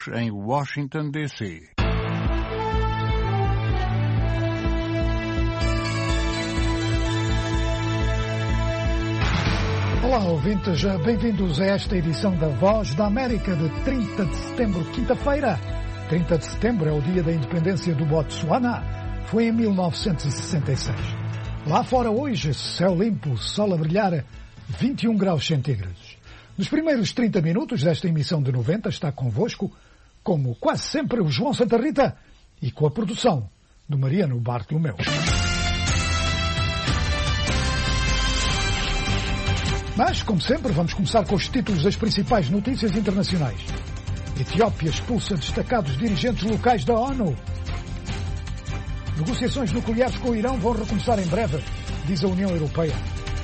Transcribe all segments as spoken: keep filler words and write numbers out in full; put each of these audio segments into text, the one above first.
em Washington, D C Olá, ouvintes, bem-vindos a esta edição da Voz da América de trinta de setembro, quinta-feira. trinta de setembro é o dia da independência do Botsuana. Foi em mil novecentos e sessenta e seis. Lá fora hoje, céu limpo, sol a brilhar, vinte e um graus centígrados. Nos primeiros trinta minutos desta emissão de noventa está convosco, como quase sempre, o João Santa Rita e com a produção do Mariano Bartolomeu. Mas, como sempre, vamos começar com os títulos das principais notícias internacionais. Etiópia expulsa destacados dirigentes locais da ONU. Negociações nucleares com o Irão vão recomeçar em breve, diz a União Europeia.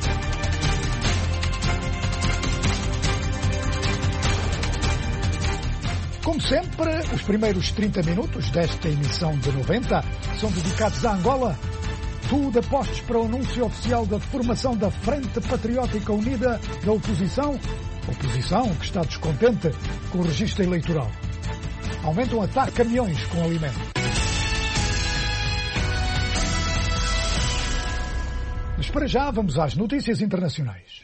Como sempre, os primeiros trinta minutos desta emissão de noventa são dedicados a Angola. Tudo apostos para o anúncio oficial da formação da Frente Patriótica Unida da Oposição. Oposição que está descontente com o registro eleitoral. Aumentam ataque a caminhões com alimento. Mas para já vamos às notícias internacionais.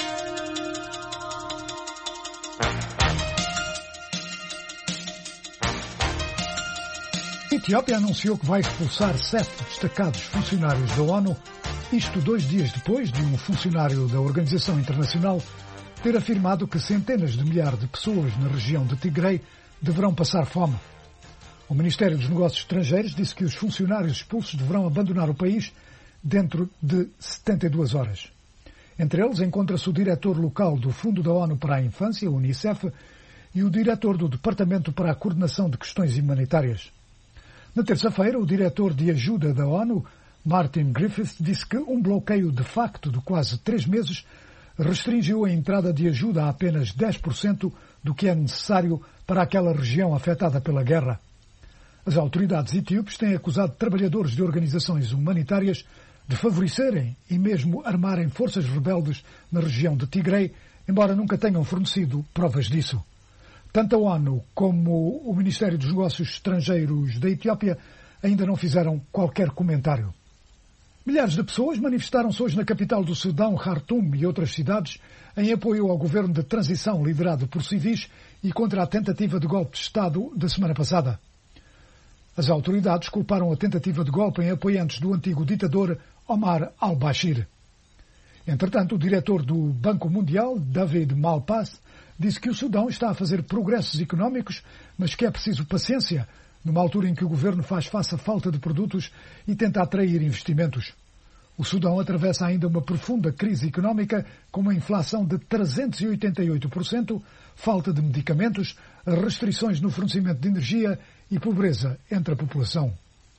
A Etiópia anunciou que vai expulsar sete destacados funcionários da ONU, isto dois dias depois de um funcionário da Organização Internacional ter afirmado que centenas de milhares de pessoas na região de Tigray deverão passar fome. O Ministério dos Negócios Estrangeiros disse que os funcionários expulsos deverão abandonar o país dentro de setenta e duas horas. Entre eles encontra-se o diretor local do Fundo da ONU para a Infância, o Unicef, e o diretor do Departamento para a Coordenação de Questões Humanitárias. Na terça-feira, o diretor de ajuda da ONU, Martin Griffiths, disse que um bloqueio de facto de quase três meses restringiu a entrada de ajuda a apenas dez por cento do que é necessário para aquela região afetada pela guerra. As autoridades etíopes têm acusado trabalhadores de organizações humanitárias de favorecerem e mesmo armarem forças rebeldes na região de Tigray, embora nunca tenham fornecido provas disso. Tanto a ONU como o Ministério dos Negócios Estrangeiros da Etiópia ainda não fizeram qualquer comentário. Milhares de pessoas manifestaram-se hoje na capital do Sudão, Khartoum, e outras cidades, em apoio ao governo de transição liderado por civis e contra a tentativa de golpe de Estado da semana passada. As autoridades culparam a tentativa de golpe em apoiantes do antigo ditador Omar al-Bashir. Entretanto, o diretor do Banco Mundial, David Malpass, disse que o Sudão está a fazer progressos económicos, mas que é preciso paciência, numa altura em que o governo faz face à falta de produtos e tenta atrair investimentos. O Sudão atravessa ainda uma profunda crise económica, com uma inflação de trezentos e oitenta e oito por cento, falta de medicamentos, restrições no fornecimento de energia e pobreza entre a população.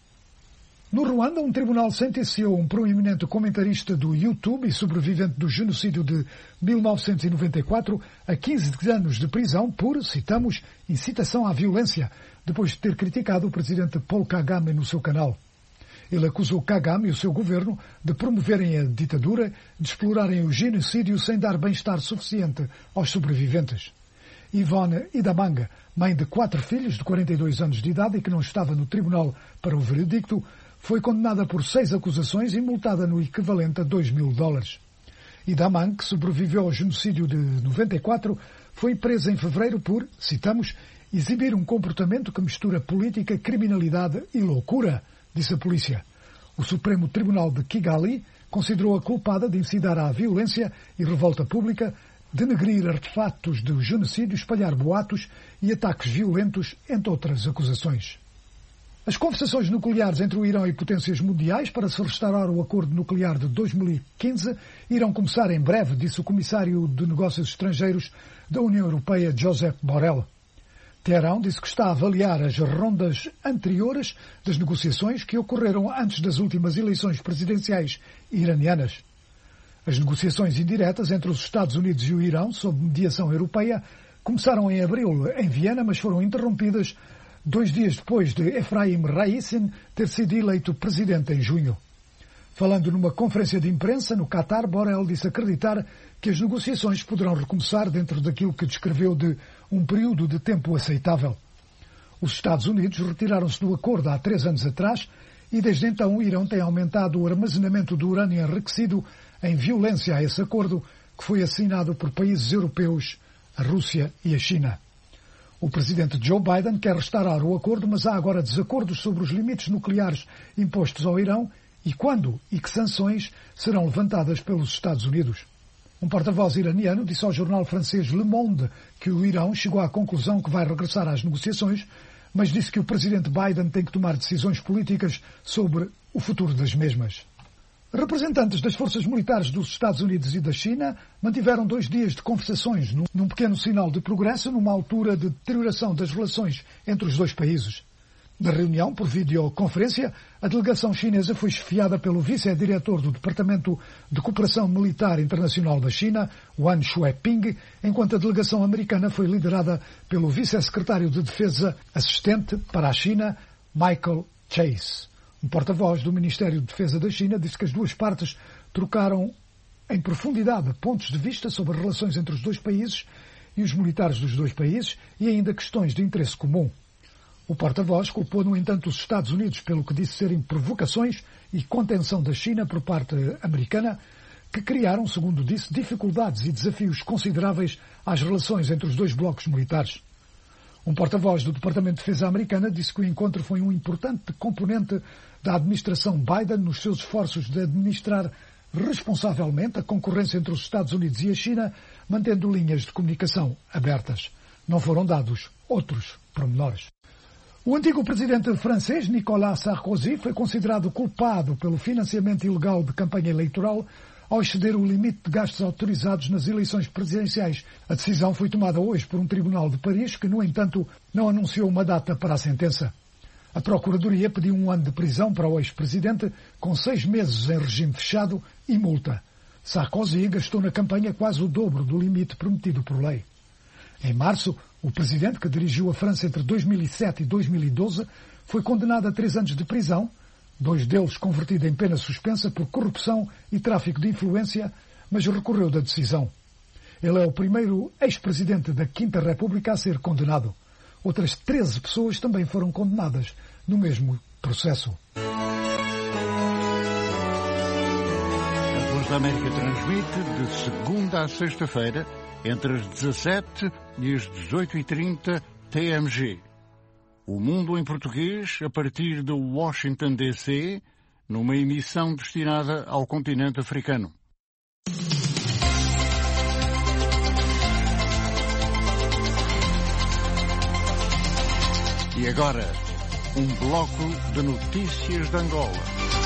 No Ruanda, um tribunal sentenciou um proeminente comentarista do YouTube e sobrevivente do genocídio de mil novecentos e noventa e quatro a quinze anos de prisão por, citamos, incitação à violência, depois de ter criticado o presidente Paul Kagame no seu canal. Ele acusou Kagame e o seu governo de promoverem a ditadura, de explorarem o genocídio sem dar bem-estar suficiente aos sobreviventes. Yvonne Idamanga, mãe de quatro filhos de quarenta e dois anos de idade e que não estava no tribunal para o veredicto, foi condenada por seis acusações e multada no equivalente a dois mil dólares. Idamang, que sobreviveu ao genocídio de noventa e quatro, foi presa em fevereiro por, citamos, exibir um comportamento que mistura política, criminalidade e loucura, disse a polícia. O Supremo Tribunal de Kigali considerou-a culpada de incitar à violência e revolta pública, denegrir artefatos do genocídio, espalhar boatos e ataques violentos, entre outras acusações. As conversações nucleares entre o Irão e potências mundiais para se restaurar o acordo nuclear de dois mil e quinze irão começar em breve, disse o Comissário de Negócios Estrangeiros da União Europeia, Josep Borrell. Teherão disse que está a avaliar as rondas anteriores das negociações que ocorreram antes das últimas eleições presidenciais iranianas. As negociações indiretas entre os Estados Unidos e o Irão, sob mediação europeia, começaram em abril em Viena, mas foram interrompidas dois dias depois de Efraim Raissin ter sido eleito presidente em junho. Falando numa conferência de imprensa no Catar, Borrell disse acreditar que as negociações poderão recomeçar dentro daquilo que descreveu de um período de tempo aceitável. Os Estados Unidos retiraram-se do acordo há três anos atrás e desde então o Irão tem aumentado o armazenamento de urânio enriquecido em violência a esse acordo que foi assinado por países europeus, a Rússia e a China. O presidente Joe Biden quer restaurar o acordo, mas há agora desacordos sobre os limites nucleares impostos ao Irão e quando e que sanções serão levantadas pelos Estados Unidos. Um porta-voz iraniano disse ao jornal francês Le Monde que o Irão chegou à conclusão que vai regressar às negociações, mas disse que o presidente Biden tem que tomar decisões políticas sobre o futuro das mesmas. Representantes das forças militares dos Estados Unidos e da China mantiveram dois dias de conversações num pequeno sinal de progresso numa altura de deterioração das relações entre os dois países. Na reunião, por videoconferência, a delegação chinesa foi chefiada pelo vice-diretor do Departamento de Cooperação Militar Internacional da China, Wang Shueping, enquanto a delegação americana foi liderada pelo vice-secretário de Defesa assistente para a China, Michael Chase. Um porta-voz do Ministério de Defesa da China disse que as duas partes trocaram em profundidade pontos de vista sobre as relações entre os dois países e os militares dos dois países e ainda questões de interesse comum. O porta-voz culpou, no entanto, os Estados Unidos pelo que disse serem provocações e contenção da China por parte americana, que criaram, segundo disse, dificuldades e desafios consideráveis às relações entre os dois blocos militares. Um porta-voz do Departamento de Defesa americana disse que o encontro foi um importante componente da administração Biden nos seus esforços de administrar responsavelmente a concorrência entre os Estados Unidos e a China, mantendo linhas de comunicação abertas. Não foram dados outros pormenores. O antigo presidente francês, Nicolas Sarkozy, foi considerado culpado pelo financiamento ilegal de campanha eleitoral ao exceder o limite de gastos autorizados nas eleições presidenciais. A decisão foi tomada hoje por um tribunal de Paris que, no entanto, não anunciou uma data para a sentença. A Procuradoria pediu um ano de prisão para o ex-presidente, com seis meses em regime fechado e multa. Sarkozy gastou na campanha quase o dobro do limite permitido por lei. Em março, o presidente, que dirigiu a França entre dois mil e sete e dois mil e doze, foi condenado a três anos de prisão, dois deles convertidos em pena suspensa por corrupção e tráfico de influência, mas recorreu da decisão. Ele é o primeiro ex-presidente da Quinta República a ser condenado. Outras treze pessoas também foram condenadas no mesmo processo. A Voz da América transmite de segunda a sexta-feira, entre as dezassete e as dezoito e trinta T M G. O Mundo em Português, a partir de Washington, D C, numa emissão destinada ao continente africano. E agora, um bloco de notícias de Angola.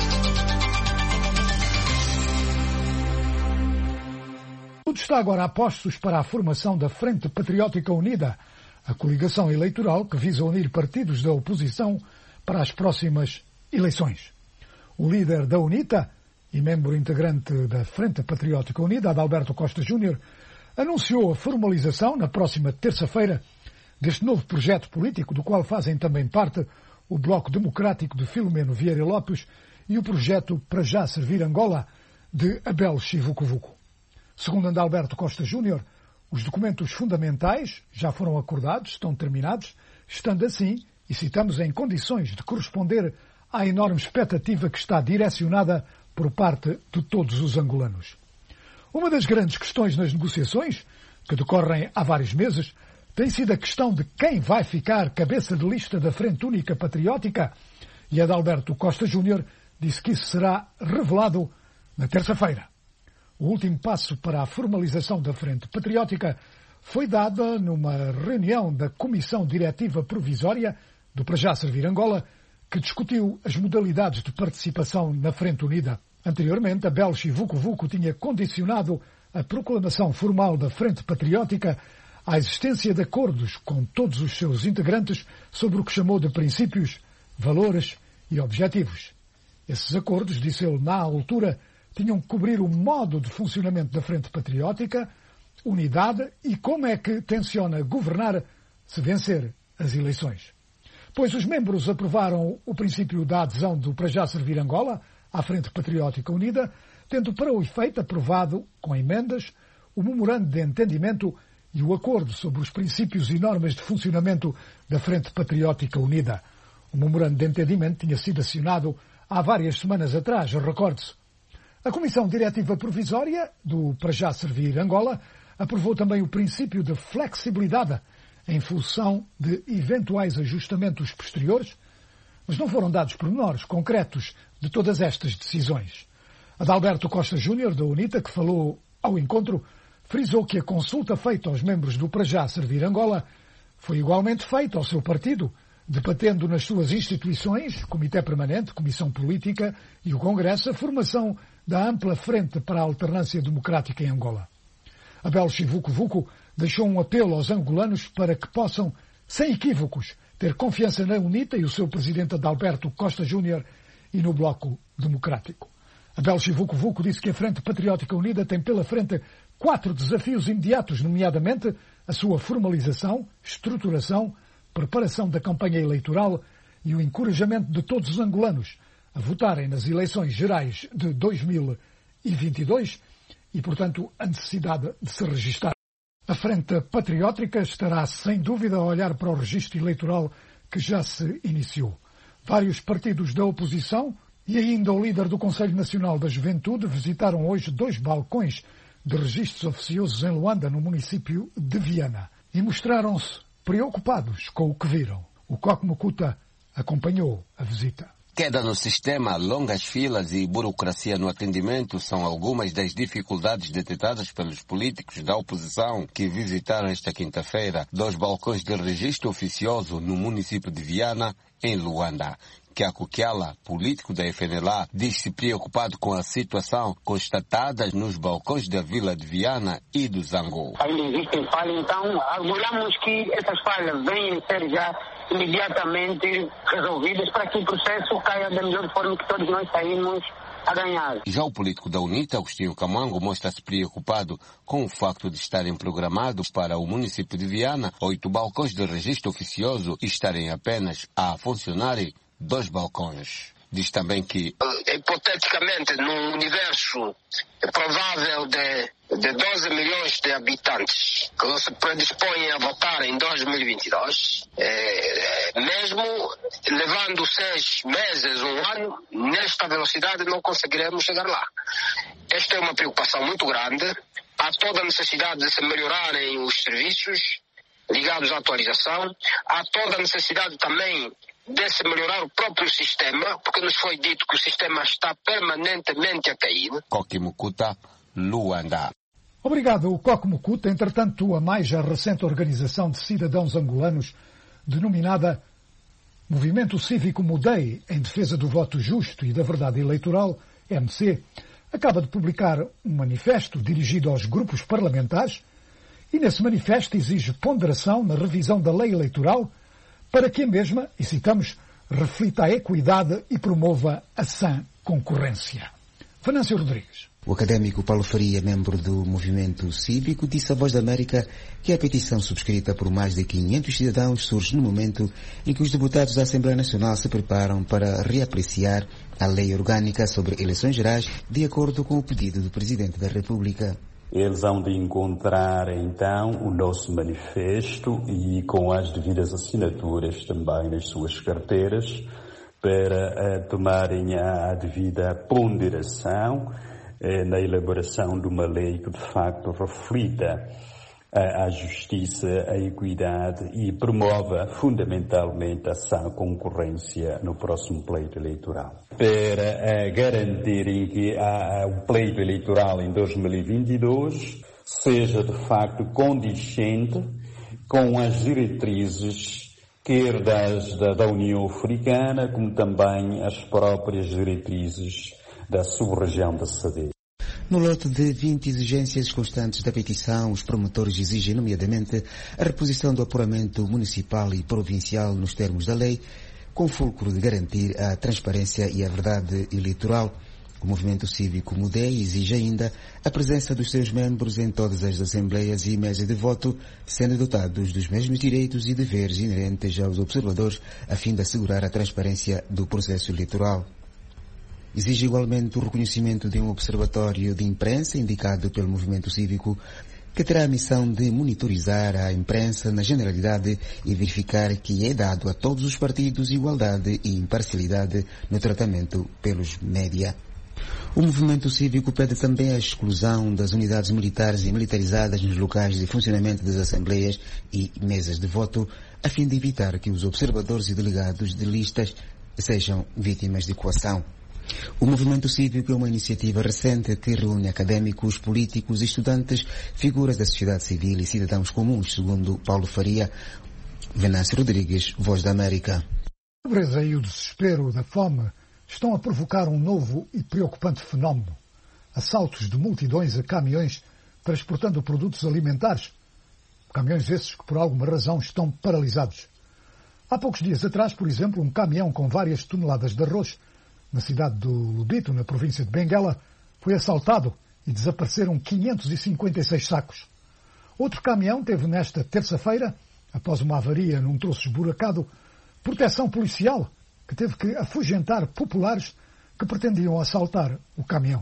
Tudo está agora a postos para a formação da Frente Patriótica Unida, a coligação eleitoral que visa unir partidos da oposição para as próximas eleições. O líder da UNITA e membro integrante da Frente Patriótica Unida, Adalberto Costa Júnior, anunciou a formalização, na próxima terça-feira, deste novo projeto político, do qual fazem também parte o Bloco Democrático de Filomeno Vieira Lopes e o projeto Para Já Servir Angola, de Abel Chivucovuco. Segundo Adalberto Costa Júnior, os documentos fundamentais já foram acordados, estão terminados, estando assim, e citamos, em condições de corresponder à enorme expectativa que está direcionada por parte de todos os angolanos. Uma das grandes questões nas negociações, que decorrem há vários meses, tem sido a questão de quem vai ficar cabeça de lista da Frente Única Patriótica, e Adalberto Costa Júnior disse que isso será revelado na terça-feira. O último passo para a formalização da Frente Patriótica foi dado numa reunião da Comissão Diretiva Provisória do Para Já Servir Angola, que discutiu as modalidades de participação na Frente Unida. Anteriormente, Abel Chivucovuco tinha condicionado a proclamação formal da Frente Patriótica à existência de acordos com todos os seus integrantes sobre o que chamou de princípios, valores e objetivos. Esses acordos, disse ele na altura, tinham que cobrir o modo de funcionamento da Frente Patriótica, unidade e como é que tenciona governar se vencer as eleições. Pois os membros aprovaram o princípio da adesão do Para Já Servir Angola à Frente Patriótica Unida, tendo para o efeito aprovado, com emendas, o memorando de entendimento e o acordo sobre os princípios e normas de funcionamento da Frente Patriótica Unida. O memorando de entendimento tinha sido assinado há várias semanas atrás, recorde-se. A Comissão Diretiva Provisória do Para Já Servir Angola aprovou também o princípio de flexibilidade em função de eventuais ajustamentos posteriores, mas não foram dados pormenores concretos de todas estas decisões. Adalberto Costa Júnior, da UNITA, que falou ao encontro, frisou que a consulta feita aos membros do Para Já Servir Angola foi igualmente feita ao seu partido, debatendo nas suas instituições, Comitê Permanente, Comissão Política e o Congresso, a formação da ampla Frente para a Alternância Democrática em Angola. Abel Chivuco Vuco deixou um apelo aos angolanos para que possam, sem equívocos, ter confiança na UNITA e o seu presidente Adalberto Costa Júnior e no Bloco Democrático. Abel Chivuco Vuco disse que a Frente Patriótica Unida tem pela frente quatro desafios imediatos, nomeadamente a sua formalização, estruturação, preparação da campanha eleitoral e o encorajamento de todos os angolanos a votarem nas eleições gerais de dois mil e vinte e dois e, portanto, a necessidade de se registar. A Frente Patriótica estará, sem dúvida, a olhar para o registro eleitoral que já se iniciou. Vários partidos da oposição e ainda o líder do Conselho Nacional da Juventude visitaram hoje dois balcões de registros oficiosos em Luanda, no município de Viana, e mostraram-se preocupados com o que viram. O Coque Mukuta acompanhou a visita. Queda no sistema, longas filas e burocracia no atendimento são algumas das dificuldades detectadas pelos políticos da oposição que visitaram esta quinta-feira dois balcões de registro oficioso no município de Viana, em Luanda. Kiako Kiala, político da F N L A, diz-se preocupado com a situação constatada nos balcões da Vila de Viana e do Zango. Ainda existem falhas, então aguardamos que essas falhas venham ser já imediatamente resolvidas para que o processo caia da melhor forma que todos nós saímos a ganhar. Já o político da UNITA, Agostinho Camango, mostra-se preocupado com o facto de estarem programados para o município de Viana oito balcões de registro oficioso e estarem apenas a funcionar dois balcões. Diz também que, hipoteticamente, num universo provável de, de doze milhões de habitantes que se predispõem a votar em dois mil e vinte e dois, é, mesmo levando seis meses, um ano, nesta velocidade não conseguiremos chegar lá. Esta é uma preocupação muito grande. Há toda a necessidade de se melhorarem os serviços ligados à atualização. Há toda a necessidade também de se melhorar o próprio sistema, porque nos foi dito que o sistema está permanentemente a cair. Coque Mukuta, Luanda. Obrigado, Coque Mukuta. Entretanto, a mais recente organização de cidadãos angolanos, denominada Movimento Cívico Mudei em Defesa do Voto Justo e da Verdade Eleitoral, M C, acaba de publicar um manifesto dirigido aos grupos parlamentares e nesse manifesto exige ponderação na revisão da lei eleitoral para que a mesma, e citamos, reflita a equidade e promova a sã concorrência. Venâncio Rodrigues. O académico Paulo Faria, membro do Movimento Cívico, disse à Voz da América que a petição subscrita por mais de quinhentos cidadãos surge no momento em que os deputados da Assembleia Nacional se preparam para reapreciar a lei orgânica sobre eleições gerais, de acordo com o pedido do Presidente da República. Eles hão de encontrar, então, o nosso manifesto e com as devidas assinaturas também nas suas carteiras para uh, tomarem a, a devida ponderação uh, na elaboração de uma lei que, de facto, reflita uh, a justiça, a equidade e promova, fundamentalmente, a sã concorrência no próximo pleito eleitoral. Para uh, garantirem que a, a, o pleito eleitoral em dois mil e vinte e dois seja de facto condizente com as diretrizes, quer das, da, da União Africana, como também as próprias diretrizes da sub-região da S A D. No lote de vinte exigências constantes da petição, os promotores exigem, nomeadamente, a reposição do apuramento municipal e provincial nos termos da lei, com fulcro de garantir a transparência e a verdade eleitoral. O Movimento Cívico Mudei exige ainda a presença dos seus membros em todas as assembleias e mesas de voto, sendo dotados dos mesmos direitos e deveres inerentes aos observadores, a fim de assegurar a transparência do processo eleitoral. Exige igualmente o reconhecimento de um observatório de imprensa indicado pelo Movimento Cívico, que terá a missão de monitorizar a imprensa na generalidade e verificar que é dado a todos os partidos igualdade e imparcialidade no tratamento pelos média. O movimento cívico pede também a exclusão das unidades militares e militarizadas nos locais de funcionamento das assembleias e mesas de voto, a fim de evitar que os observadores e delegados de listas sejam vítimas de coação. O movimento cívico é uma iniciativa recente que reúne académicos, políticos, estudantes, figuras da sociedade civil e cidadãos comuns, segundo Paulo Faria. Venâncio Rodrigues, Voz da América. A pobreza e o desespero da fome estão a provocar um novo e preocupante fenómeno. Assaltos de multidões a caminhões transportando produtos alimentares. Caminhões esses que, por alguma razão, estão paralisados. Há poucos dias atrás, por exemplo, um caminhão com várias toneladas de arroz na cidade do Lubito, na província de Benguela, foi assaltado e desapareceram quinhentos e cinquenta e seis sacos. Outro caminhão teve nesta terça-feira, após uma avaria num troço esburacado, proteção policial, que teve que afugentar populares que pretendiam assaltar o caminhão.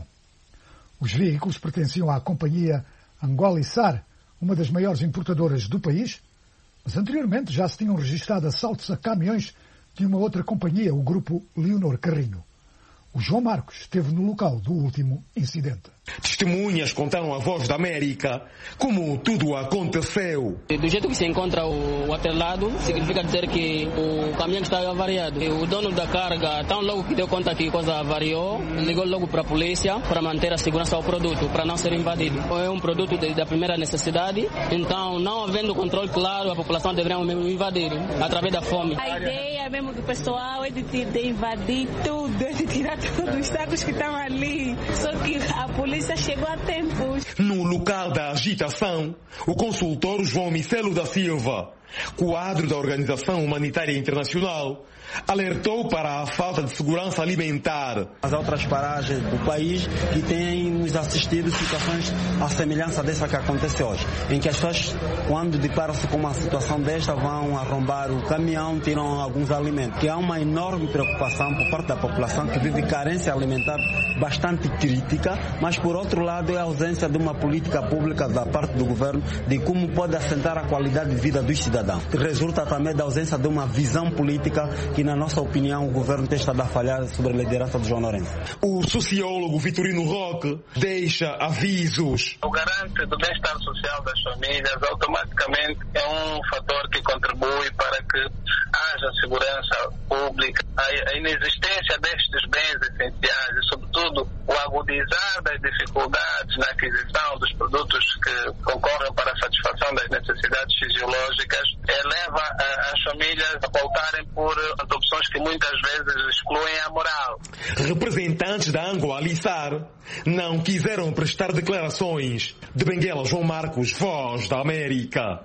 Os veículos pertenciam à companhia Angola-Içar, uma das maiores importadoras do país, mas anteriormente já se tinham registrado assaltos a caminhões de uma outra companhia, o grupo Leonor Carrinho. O João Marcos esteve no local do último incidente. Testemunhas contaram à Voz da América como tudo aconteceu. Do jeito que se encontra o atrelado, significa dizer que o caminhão está avariado. O dono da carga, tão logo que deu conta que a coisa avariou, ligou logo para a polícia para manter a segurança ao produto, para não ser invadido. É um produto de, da primeira necessidade, então não havendo controle claro, a população deveria mesmo invadir, através da fome. A ideia mesmo do pessoal é de, de invadir tudo, de tirar todos os sacos que estavam ali. Só que a polícia chegou a tempo. No local da agitação, o consultor João Micelo da Silva, quadro da Organização Humanitária Internacional, alertou para a falta de segurança alimentar. As outras paragens do país que têm nos assistido situações à semelhança dessa que acontece hoje, em que as pessoas, quando deparam-se com uma situação desta, vão arrombar o caminhão, tiram alguns alimentos. Que há uma enorme preocupação por parte da população que vive carência alimentar bastante crítica, mas por outro lado é a ausência de uma política pública da parte do governo de como pode assentar a qualidade de vida dos cidadãos. Resulta também da ausência de uma visão política que, na nossa opinião, o governo tem estado a falhar sobre a liderança de João Lourenço. O sociólogo Vitorino Roque deixa avisos. O garante do bem-estar social das famílias automaticamente é um fator que contribui para que haja segurança pública. A inexistência destes bens essenciais e, sobretudo, o agudizar das dificuldades na aquisição dos produtos que concorrem para a satisfação das necessidades fisiológicas leva as famílias a pautarem por opções que muitas vezes excluem a moral. Representantes da Angola-Içar não quiseram prestar declarações. De Benguela, João Marcos, Voz da América.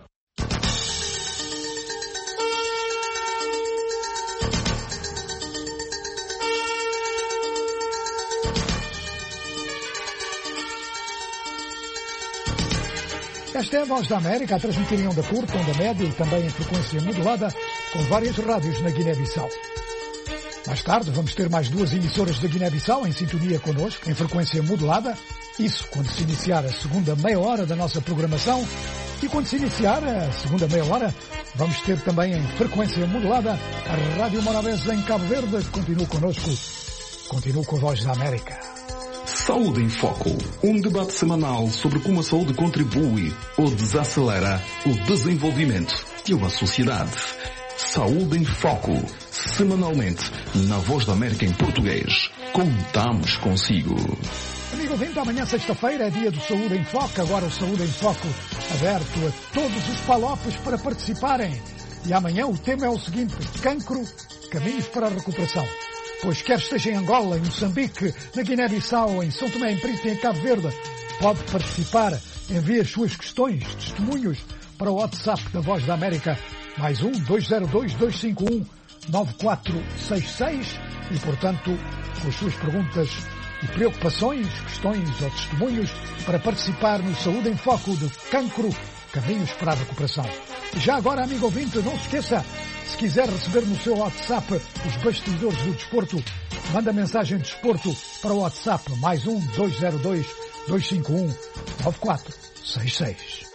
Esta é a Voz da América, a transmitir em onda curta, onda média e também em frequência modulada, com várias rádios na Guiné-Bissau. Mais tarde vamos ter mais duas emissoras da Guiné-Bissau em sintonia connosco, em frequência modulada, isso quando se iniciar a segunda meia hora da nossa programação, e quando se iniciar a segunda meia hora, vamos ter também em frequência modulada a Rádio Morabeza em Cabo Verde. Continue connosco, continue com a Voz da América. Saúde em Foco, um debate semanal sobre como a saúde contribui ou desacelera o desenvolvimento de uma sociedade. Saúde em Foco, semanalmente, na Voz da América em português. Contamos consigo. Amigo ouvinte, amanhã sexta-feira é dia do Saúde em Foco. Agora o Saúde em Foco aberto a todos os palopes para participarem. E amanhã o tema é o seguinte: cancro, caminhos para a recuperação. Pois quer esteja em Angola, em Moçambique, na Guiné-Bissau, em São Tomé, em Príncipe, em Cabo Verde, pode participar. Envie as suas questões, testemunhos para o WhatsApp da Voz da América, mais um, dois zero dois, dois cinco um, nove quatro seis seis, e, portanto, com as suas perguntas e preocupações, questões ou testemunhos para participar no Saúde em Foco de Cancro, Caminhos para a Recuperação. Já agora, amigo ouvinte, não se esqueça, se quiser receber no seu WhatsApp os bastidores do desporto, manda mensagem de desporto para o WhatsApp, mais um, dois zero dois, dois cinco um, nove quatro seis seis.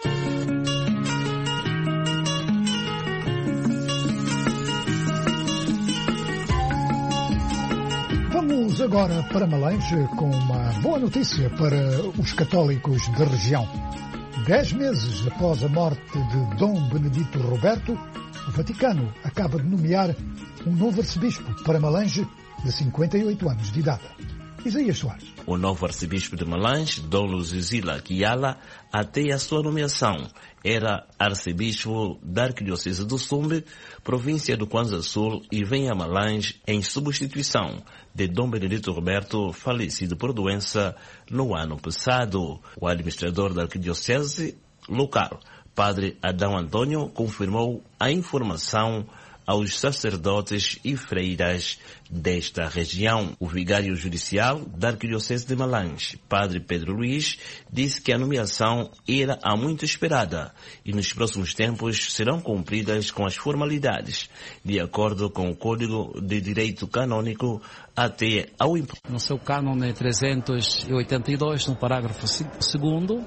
Vamos agora para Malange com uma boa notícia para os católicos da região. Dez meses após a morte de Dom Benedito Roberto, o Vaticano acaba de nomear um novo arcebispo para Malange de cinquenta e oito anos de idade. Isaías Soares. O novo arcebispo de Malange, Dom Luzizila Kiala, até a sua nomeação, era arcebispo da Arquidiocese do Sumbe, província do Kwanza Sul, e vem a Malange em substituição de Dom Benedito Roberto, falecido por doença no ano passado. O administrador da Arquidiocese local, Padre Adão Antônio, confirmou a informação aos sacerdotes e freiras desta região. O vigário judicial da Arquidiocese de Malange, Padre Pedro Luiz, disse que a nomeação era há muito esperada e nos próximos tempos serão cumpridas com as formalidades, de acordo com o Código de Direito Canônico, até ao imposto. No seu cânone trezentos e oitenta e dois, no parágrafo segundo,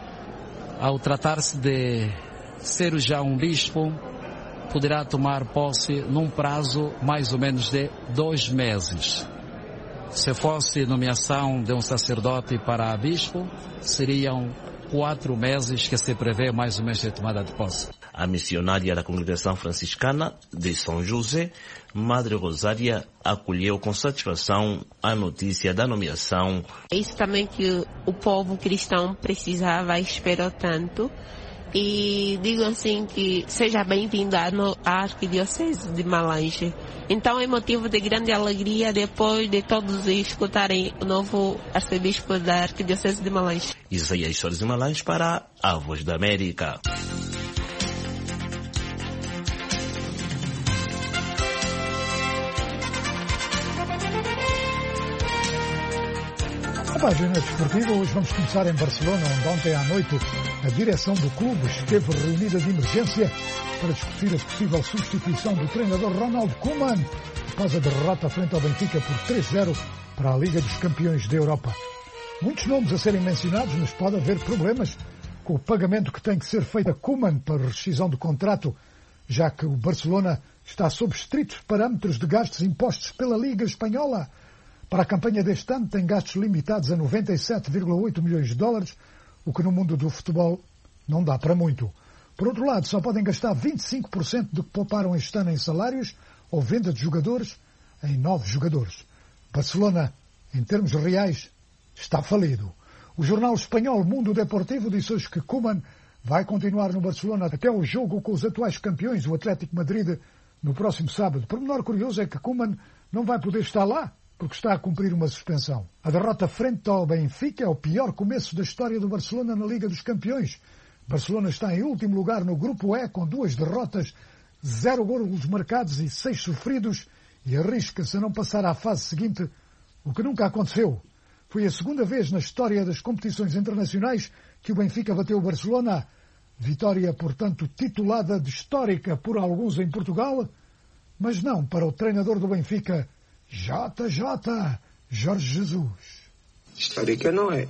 ao tratar-se de ser já um bispo, poderá tomar posse num prazo mais ou menos de dois meses. Se fosse nomeação de um sacerdote para bispo, seriam quatro meses que se prevê mais ou menos de tomada de posse. A missionária da Congregação Franciscana de São José, Madre Rosária, acolheu com satisfação a notícia da nomeação. É isso também que o povo cristão precisava e esperou tanto. E digo assim que seja bem-vindo à Arquidiocese de Malange. Então é motivo de grande alegria depois de todos escutarem o novo arcebispo da Arquidiocese de Malange. Isaías Soares de Malange para a Voz da América. A página desportiva, hoje vamos começar em Barcelona, onde ontem à noite a direção do clube esteve reunida de emergência para discutir a possível substituição do treinador Ronald Koeman após a derrota frente ao Benfica por três zero para a Liga dos Campeões da Europa. Muitos nomes a serem mencionados, mas pode haver problemas com o pagamento que tem que ser feito a Koeman para rescisão do contrato, já que o Barcelona está sob estritos parâmetros de gastos impostos pela Liga Espanhola. Para a campanha deste ano tem gastos limitados a noventa e sete vírgula oito milhões de dólares, o que no mundo do futebol não dá para muito. Por outro lado, só podem gastar vinte e cinco por cento do que pouparam este ano em salários ou venda de jogadores em novos jogadores. Barcelona, em termos reais, está falido. O jornal espanhol Mundo Deportivo disse hoje que Koeman vai continuar no Barcelona até o jogo com os atuais campeões, o Atlético Madrid, no próximo sábado. Por menor curioso é que Koeman não vai poder estar lá, porque está a cumprir uma suspensão. A derrota frente ao Benfica é o pior começo da história do Barcelona na Liga dos Campeões. Barcelona está em último lugar no Grupo E, com duas derrotas, zero golos marcados e seis sofridos, e arrisca-se a não passar à fase seguinte, o que nunca aconteceu. Foi a segunda vez na história das competições internacionais que o Benfica bateu o Barcelona. Vitória, portanto, titulada de histórica por alguns em Portugal, mas não para o treinador do Benfica, J J, Jorge Jesus. Histórica não é.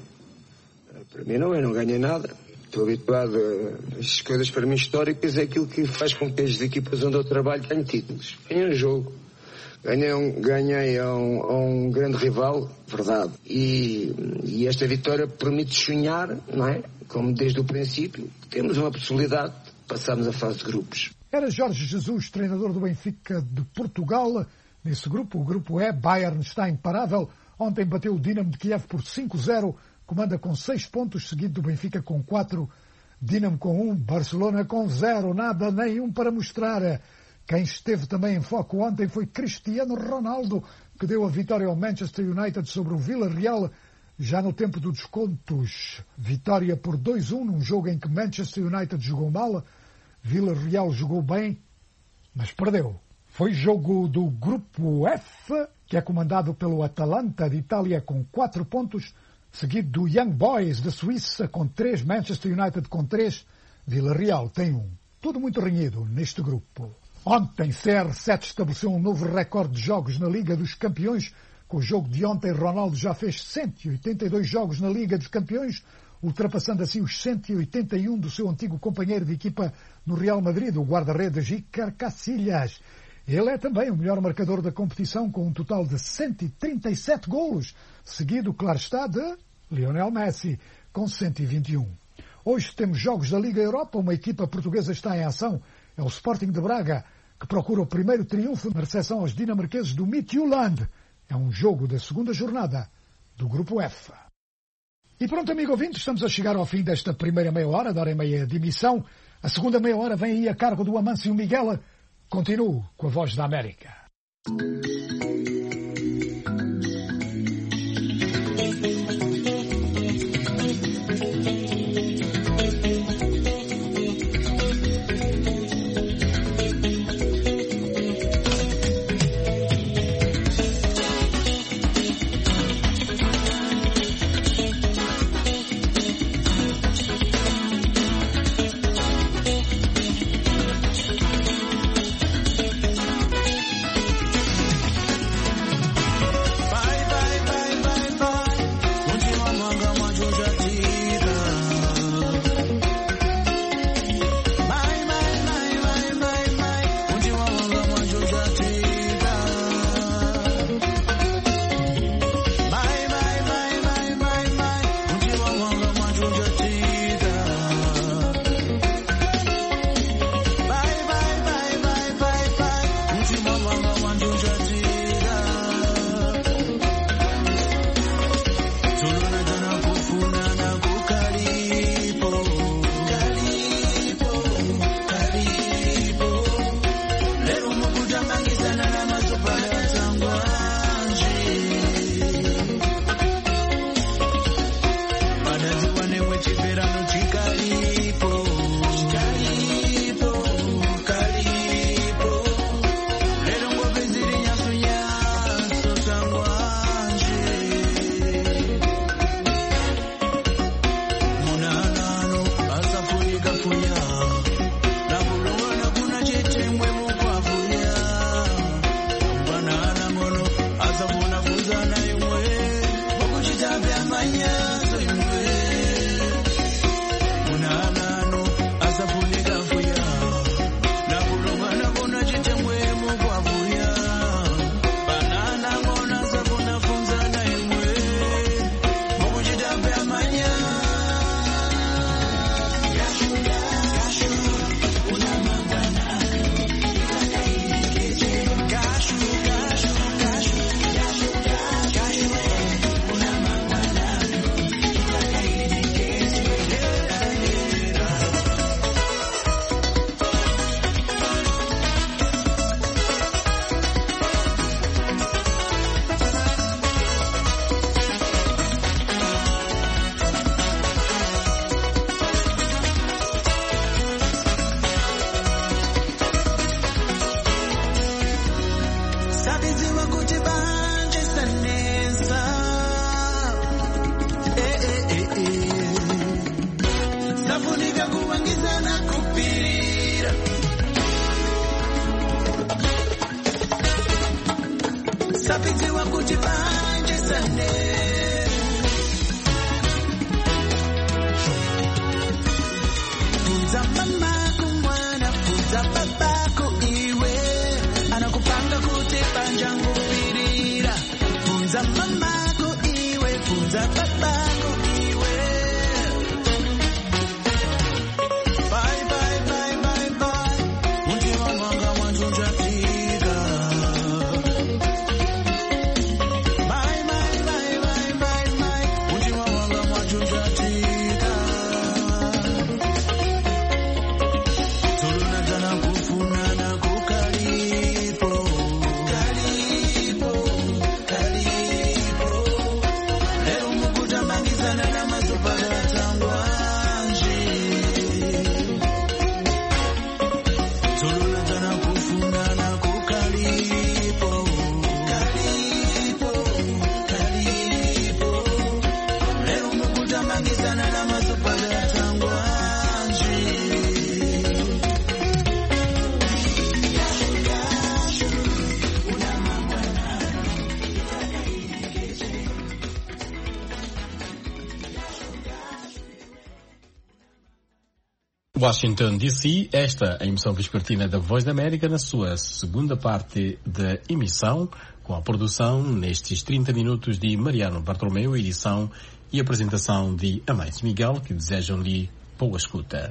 Para mim não é, não ganhei nada. Estou habituado a as coisas para mim históricas, é aquilo que faz com que as equipas onde eu trabalho ganhem títulos. Ganhei um jogo, ganhei, um, ganhei a, um, a um grande rival, verdade. E, e esta vitória permite sonhar, não é? Como desde o princípio, temos uma possibilidade de passarmos a fase de grupos. Era Jorge Jesus, treinador do Benfica de Portugal. Nesse grupo, o grupo E, Bayern está imparável. Ontem bateu o Dinamo de Kiev por cinco zero, comanda com seis pontos, seguido do Benfica com quatro, Dinamo com um, Barcelona com zero, nada, nenhum para mostrar. Quem esteve também em foco ontem foi Cristiano Ronaldo, que deu a vitória ao Manchester United sobre o Villarreal, já no tempo dos descontos. Vitória por dois a um, num jogo em que Manchester United jogou mal, Villarreal jogou bem, mas perdeu. Foi jogo do Grupo F, que é comandado pelo Atalanta de Itália com quatro pontos, seguido do Young Boys da Suíça com três, Manchester United com três, Villarreal tem um. Tudo muito renhido neste grupo. Ontem, C R sete estabeleceu um novo recorde de jogos na Liga dos Campeões. Com o jogo de ontem, Ronaldo já fez cento e oitenta e dois jogos na Liga dos Campeões, ultrapassando assim os cento e oitenta e um do seu antigo companheiro de equipa no Real Madrid, o guarda-redes Iker Casillas. Ele é também o melhor marcador da competição, com um total de cento e trinta e sete golos, seguido, claro está, de Lionel Messi, com cento e vinte e um. Hoje temos jogos da Liga Europa, uma equipa portuguesa está em ação, é o Sporting de Braga, que procura o primeiro triunfo na recepção aos dinamarqueses do Midtjylland. É um jogo da segunda jornada do Grupo F. E pronto, amigo ouvinte, estamos a chegar ao fim desta primeira meia hora, da hora e meia de emissão. A segunda meia hora vem aí a cargo do Amâncio Miguel. Continuo com a Voz da América. Washington, D C, esta é a emissão vespertina da Voz da América na sua segunda parte da emissão, com a produção nestes trinta minutos de Mariano Bartolomeu, edição e apresentação de Amais Miguel, que desejam-lhe boa escuta.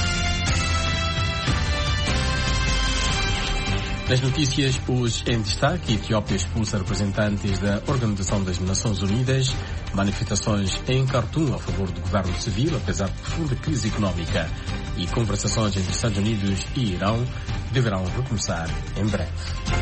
Nas notícias, hoje em destaque, Etiópia expulsa representantes da Organização das Nações Unidas, manifestações em Khartoum a favor do governo civil, apesar de profunda crise económica, e conversações entre Estados Unidos e Irão deverão recomeçar em breve.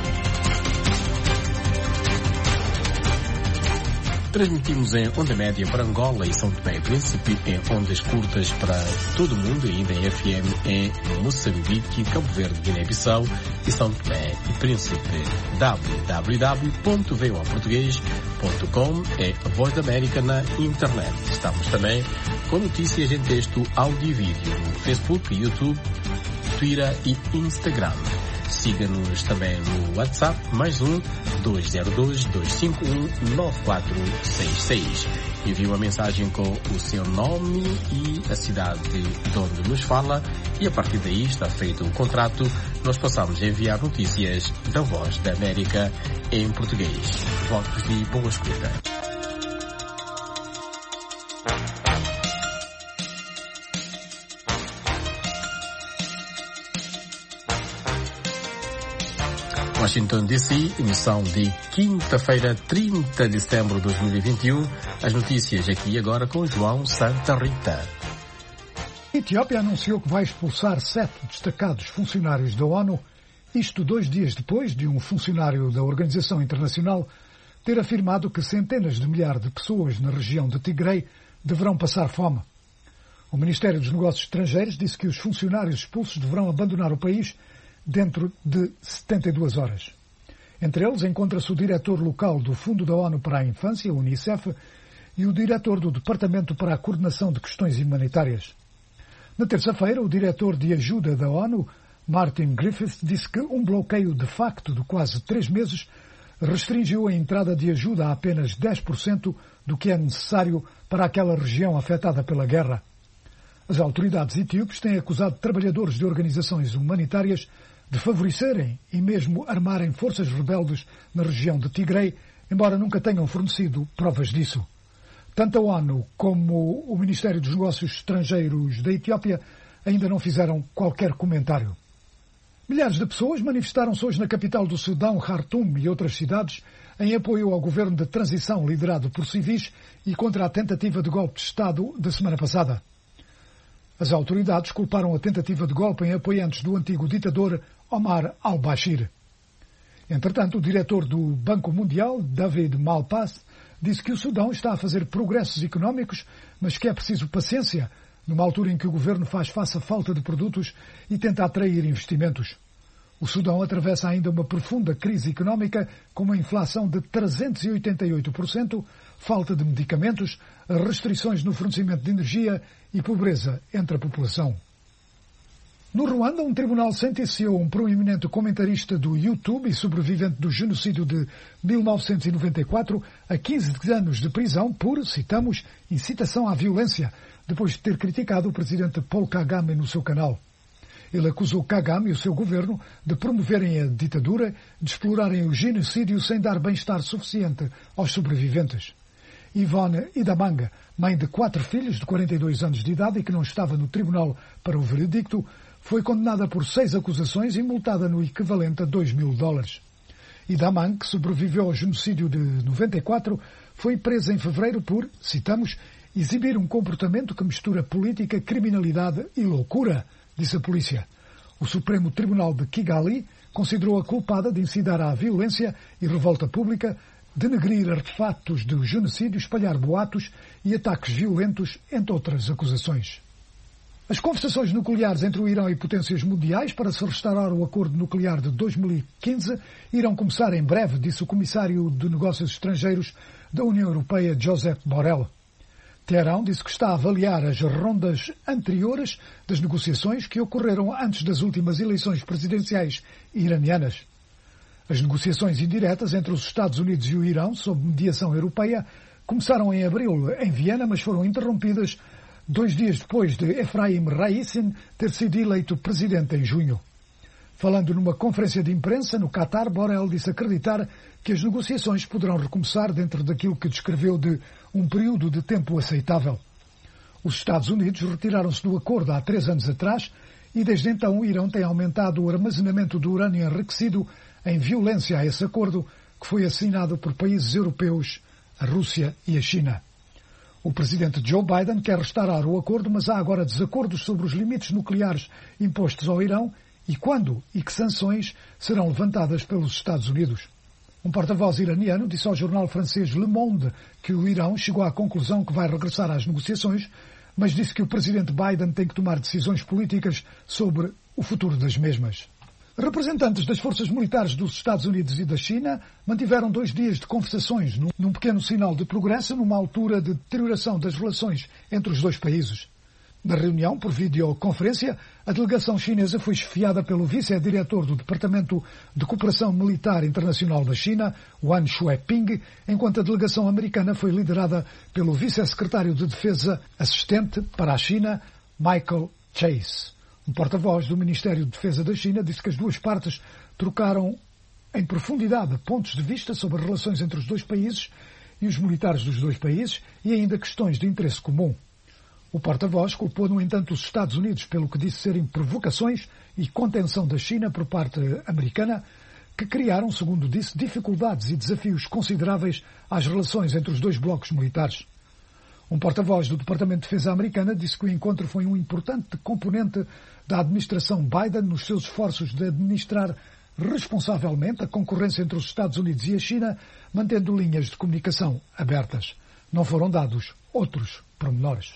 Transmitimos em onda média para Angola e São Tomé e Príncipe, em ondas curtas para todo o mundo, ainda em F M em Moçambique, Cabo Verde, Guiné-Bissau e São Tomé e Príncipe. w w w ponto voa português ponto com é a Voz da América na internet. Estamos também com notícias em texto, áudio e vídeo no Facebook, YouTube, Twitter e Instagram. Siga-nos também no WhatsApp, mais um, dois zero dois, dois cinco um, nove quatro seis seis. Envie uma mensagem com o seu nome e a cidade de onde nos fala e a partir daí está feito o contrato. Nós passamos a enviar notícias da Voz da América em português. Votos e boa escuta. Washington, D C, emissão de quinta-feira, trinta de setembro de dois mil e vinte e um. As notícias aqui e agora com João Santa Rita. A Etiópia anunciou que vai expulsar sete destacados funcionários da ONU, isto dois dias depois de um funcionário da Organização Internacional ter afirmado que centenas de milhares de pessoas na região de Tigray deverão passar fome. O Ministério dos Negócios Estrangeiros disse que os funcionários expulsos deverão abandonar o país dentro de setenta e duas horas. Entre eles encontra-se o diretor local do Fundo da ONU para a Infância, o Unicef, e o diretor do Departamento para a Coordenação de Questões Humanitárias. Na terça-feira, o diretor de ajuda da ONU, Martin Griffiths, disse que um bloqueio de facto de quase três meses restringiu a entrada de ajuda a apenas dez por cento do que é necessário para aquela região afetada pela guerra. As autoridades etíopes têm acusado trabalhadores de organizações humanitárias de favorecerem e mesmo armarem forças rebeldes na região de Tigray, embora nunca tenham fornecido provas disso. Tanto a ONU como o Ministério dos Negócios Estrangeiros da Etiópia ainda não fizeram qualquer comentário. Milhares de pessoas manifestaram-se hoje na capital do Sudão, Khartoum, e outras cidades, em apoio ao governo de transição liderado por civis e contra a tentativa de golpe de Estado da semana passada. As autoridades culparam a tentativa de golpe em apoiantes do antigo ditador Omar al-Bashir. Entretanto, o diretor do Banco Mundial, David Malpass, disse que o Sudão está a fazer progressos económicos, mas que é preciso paciência, numa altura em que o governo faz face à falta de produtos e tenta atrair investimentos. O Sudão atravessa ainda uma profunda crise económica, com uma inflação de trezentos e oitenta e oito por cento, falta de medicamentos, restrições no fornecimento de energia e pobreza entre a população. No Ruanda, um tribunal sentenciou um proeminente comentarista do YouTube e sobrevivente do genocídio de mil novecentos e noventa e quatro a quinze anos de prisão por, citamos, incitação à violência, depois de ter criticado o presidente Paul Kagame no seu canal. Ele acusou Kagame e o seu governo de promoverem a ditadura, de explorarem o genocídio sem dar bem-estar suficiente aos sobreviventes. Yvonne Idamanga, mãe de quatro filhos de quarenta e dois anos de idade e que não estava no tribunal para o veredicto, foi condenada por seis acusações e multada no equivalente a dois mil dólares. Idamanga, que sobreviveu ao genocídio de noventa e quatro, foi presa em fevereiro por, citamos, exibir um comportamento que mistura política, criminalidade e loucura, disse a polícia. O Supremo Tribunal de Kigali considerou-a culpada de incitar à violência e revolta pública, denegrir artefatos do genocídio, espalhar boatos e ataques violentos, entre outras acusações. As conversações nucleares entre o Irão e potências mundiais para se restaurar o acordo nuclear de dois mil e quinze irão começar em breve, disse o Comissário de Negócios Estrangeiros da União Europeia, Josep Borrell. Teherão disse que está a avaliar as rondas anteriores das negociações que ocorreram antes das últimas eleições presidenciais iranianas. As negociações indiretas entre os Estados Unidos e o Irão, sob mediação europeia, começaram em abril em Viena, mas foram interrompidas dois dias depois de Efraim Raissin ter sido eleito presidente em junho. Falando numa conferência de imprensa no Catar, Borrell disse acreditar que as negociações poderão recomeçar dentro daquilo que descreveu de um período de tempo aceitável. Os Estados Unidos retiraram-se do acordo há três anos atrás e desde então o Irão tem aumentado o armazenamento do urânio enriquecido em violência a esse acordo que foi assinado por países europeus, a Rússia e a China. O presidente Joe Biden quer restaurar o acordo, mas há agora desacordos sobre os limites nucleares impostos ao Irão e quando e que sanções serão levantadas pelos Estados Unidos. Um porta-voz iraniano disse ao jornal francês Le Monde que o Irão chegou à conclusão que vai regressar às negociações, mas disse que o presidente Biden tem que tomar decisões políticas sobre o futuro das mesmas. Representantes das forças militares dos Estados Unidos e da China mantiveram dois dias de conversações num pequeno sinal de progresso numa altura de deterioração das relações entre os dois países. Na reunião, por videoconferência, a delegação chinesa foi chefiada pelo vice-diretor do Departamento de Cooperação Militar Internacional da China, Wan Shueping, enquanto a delegação americana foi liderada pelo vice-secretário de Defesa assistente para a China, Michael Chase. Um porta-voz do Ministério de Defesa da China disse que as duas partes trocaram em profundidade pontos de vista sobre as relações entre os dois países e os militares dos dois países e ainda questões de interesse comum. O porta-voz culpou, no entanto, os Estados Unidos pelo que disse serem provocações e contenção da China por parte americana, que criaram, segundo disse, dificuldades e desafios consideráveis às relações entre os dois blocos militares. Um porta-voz do Departamento de Defesa americana disse que o encontro foi um importante componente da administração Biden nos seus esforços de administrar responsavelmente a concorrência entre os Estados Unidos e a China, mantendo linhas de comunicação abertas. Não foram dados outros pormenores.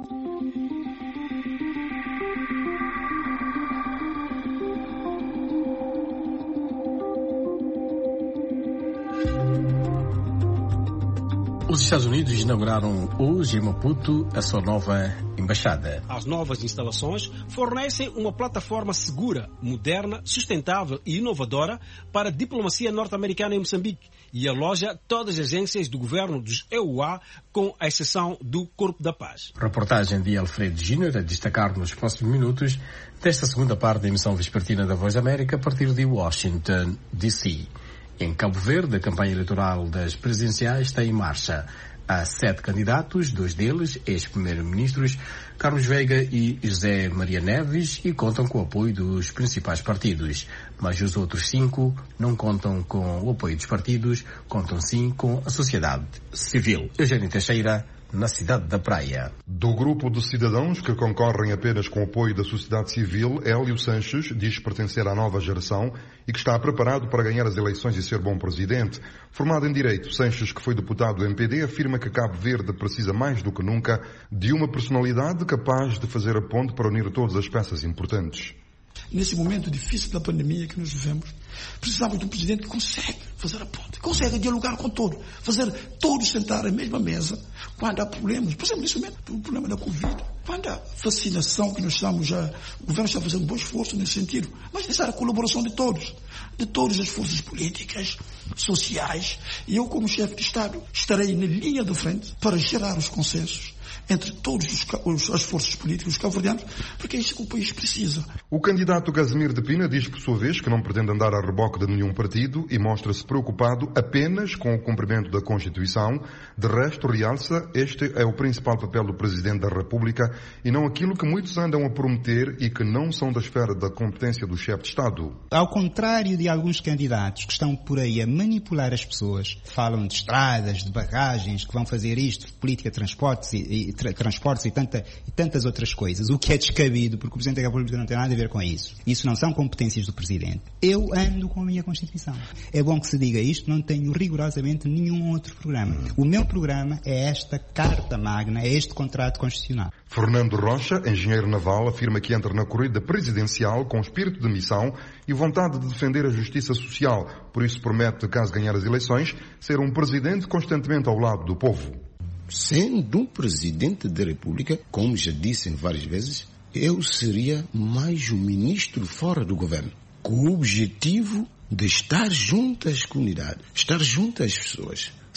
Os Estados Unidos inauguraram hoje em Maputo a sua nova embaixada. As novas instalações fornecem uma plataforma segura, moderna, sustentável e inovadora para a diplomacia norte-americana em Moçambique e aloja todas as agências do governo dos E U A, com a exceção do Corpo da Paz. Reportagem de Alfredo Júnior a destacar nos próximos minutos desta segunda parte da emissão vespertina da Voz da América a partir de Washington, D C Em Cabo Verde, a campanha eleitoral das presidenciais está em marcha. Há sete candidatos, dois deles ex-primeiros-ministros, Carlos Veiga e José Maria Neves, e contam com o apoio dos principais partidos. Mas os outros cinco não contam com o apoio dos partidos, contam sim com a sociedade civil. Eugênio Teixeira, na cidade da Praia. Do grupo de cidadãos que concorrem apenas com o apoio da sociedade civil, Hélio Sanches diz pertencer à nova geração e que está preparado para ganhar as eleições e ser bom presidente. Formado em Direito, Sanches, que foi deputado do M P D, afirma que Cabo Verde precisa mais do que nunca de uma personalidade capaz de fazer a ponte para unir todas as peças importantes. Nesse momento difícil da pandemia que nós vivemos, precisamos de um presidente que consegue fazer a ponte, consegue dialogar com todos, fazer todos sentar à mesma mesa quando há problemas. Por exemplo, nesse momento, o problema da Covid, quando há vacinação, que nós estamos já, o governo está fazendo um bom esforço nesse sentido, mas necessária a colaboração de todos, de todas as forças políticas, sociais, e eu, como chefe de Estado, estarei na linha de frente para gerar os consensos entre todas as forças políticas cabo-verdianos, porque é isso que o país precisa. O candidato Casimiro de Pina diz, por sua vez, que não pretende andar a reboque de nenhum partido e mostra-se preocupado apenas com o cumprimento da Constituição. De resto, realça, este é o principal papel do Presidente da República e não aquilo que muitos andam a prometer e que não são da esfera da competência do chefe de Estado. Ao contrário de alguns candidatos que estão por aí a manipular as pessoas, falam de estradas, de barragens, que vão fazer isto, política de transportes e, e tra- transportes e, tanta, e tantas outras coisas, o que é descabido, porque o Presidente da República não tem nada a ver com isso. Isso não são competências do Presidente. Eu ando com a minha Constituição. É bom que se diga isto, não tenho rigorosamente nenhum outro programa. O meu programa é esta Carta Magna, é este contrato constitucional. Fernando Rocha, engenheiro naval, afirma que entra na corrida presidencial com espírito de missão e vontade de defender a justiça social. Por isso promete, caso ganhar as eleições, ser um presidente constantemente ao lado do povo. Sendo um presidente da República, como já disse várias vezes, eu seria mais um ministro fora do governo, com o objetivo de estar junto às comunidades, estar junto às pessoas,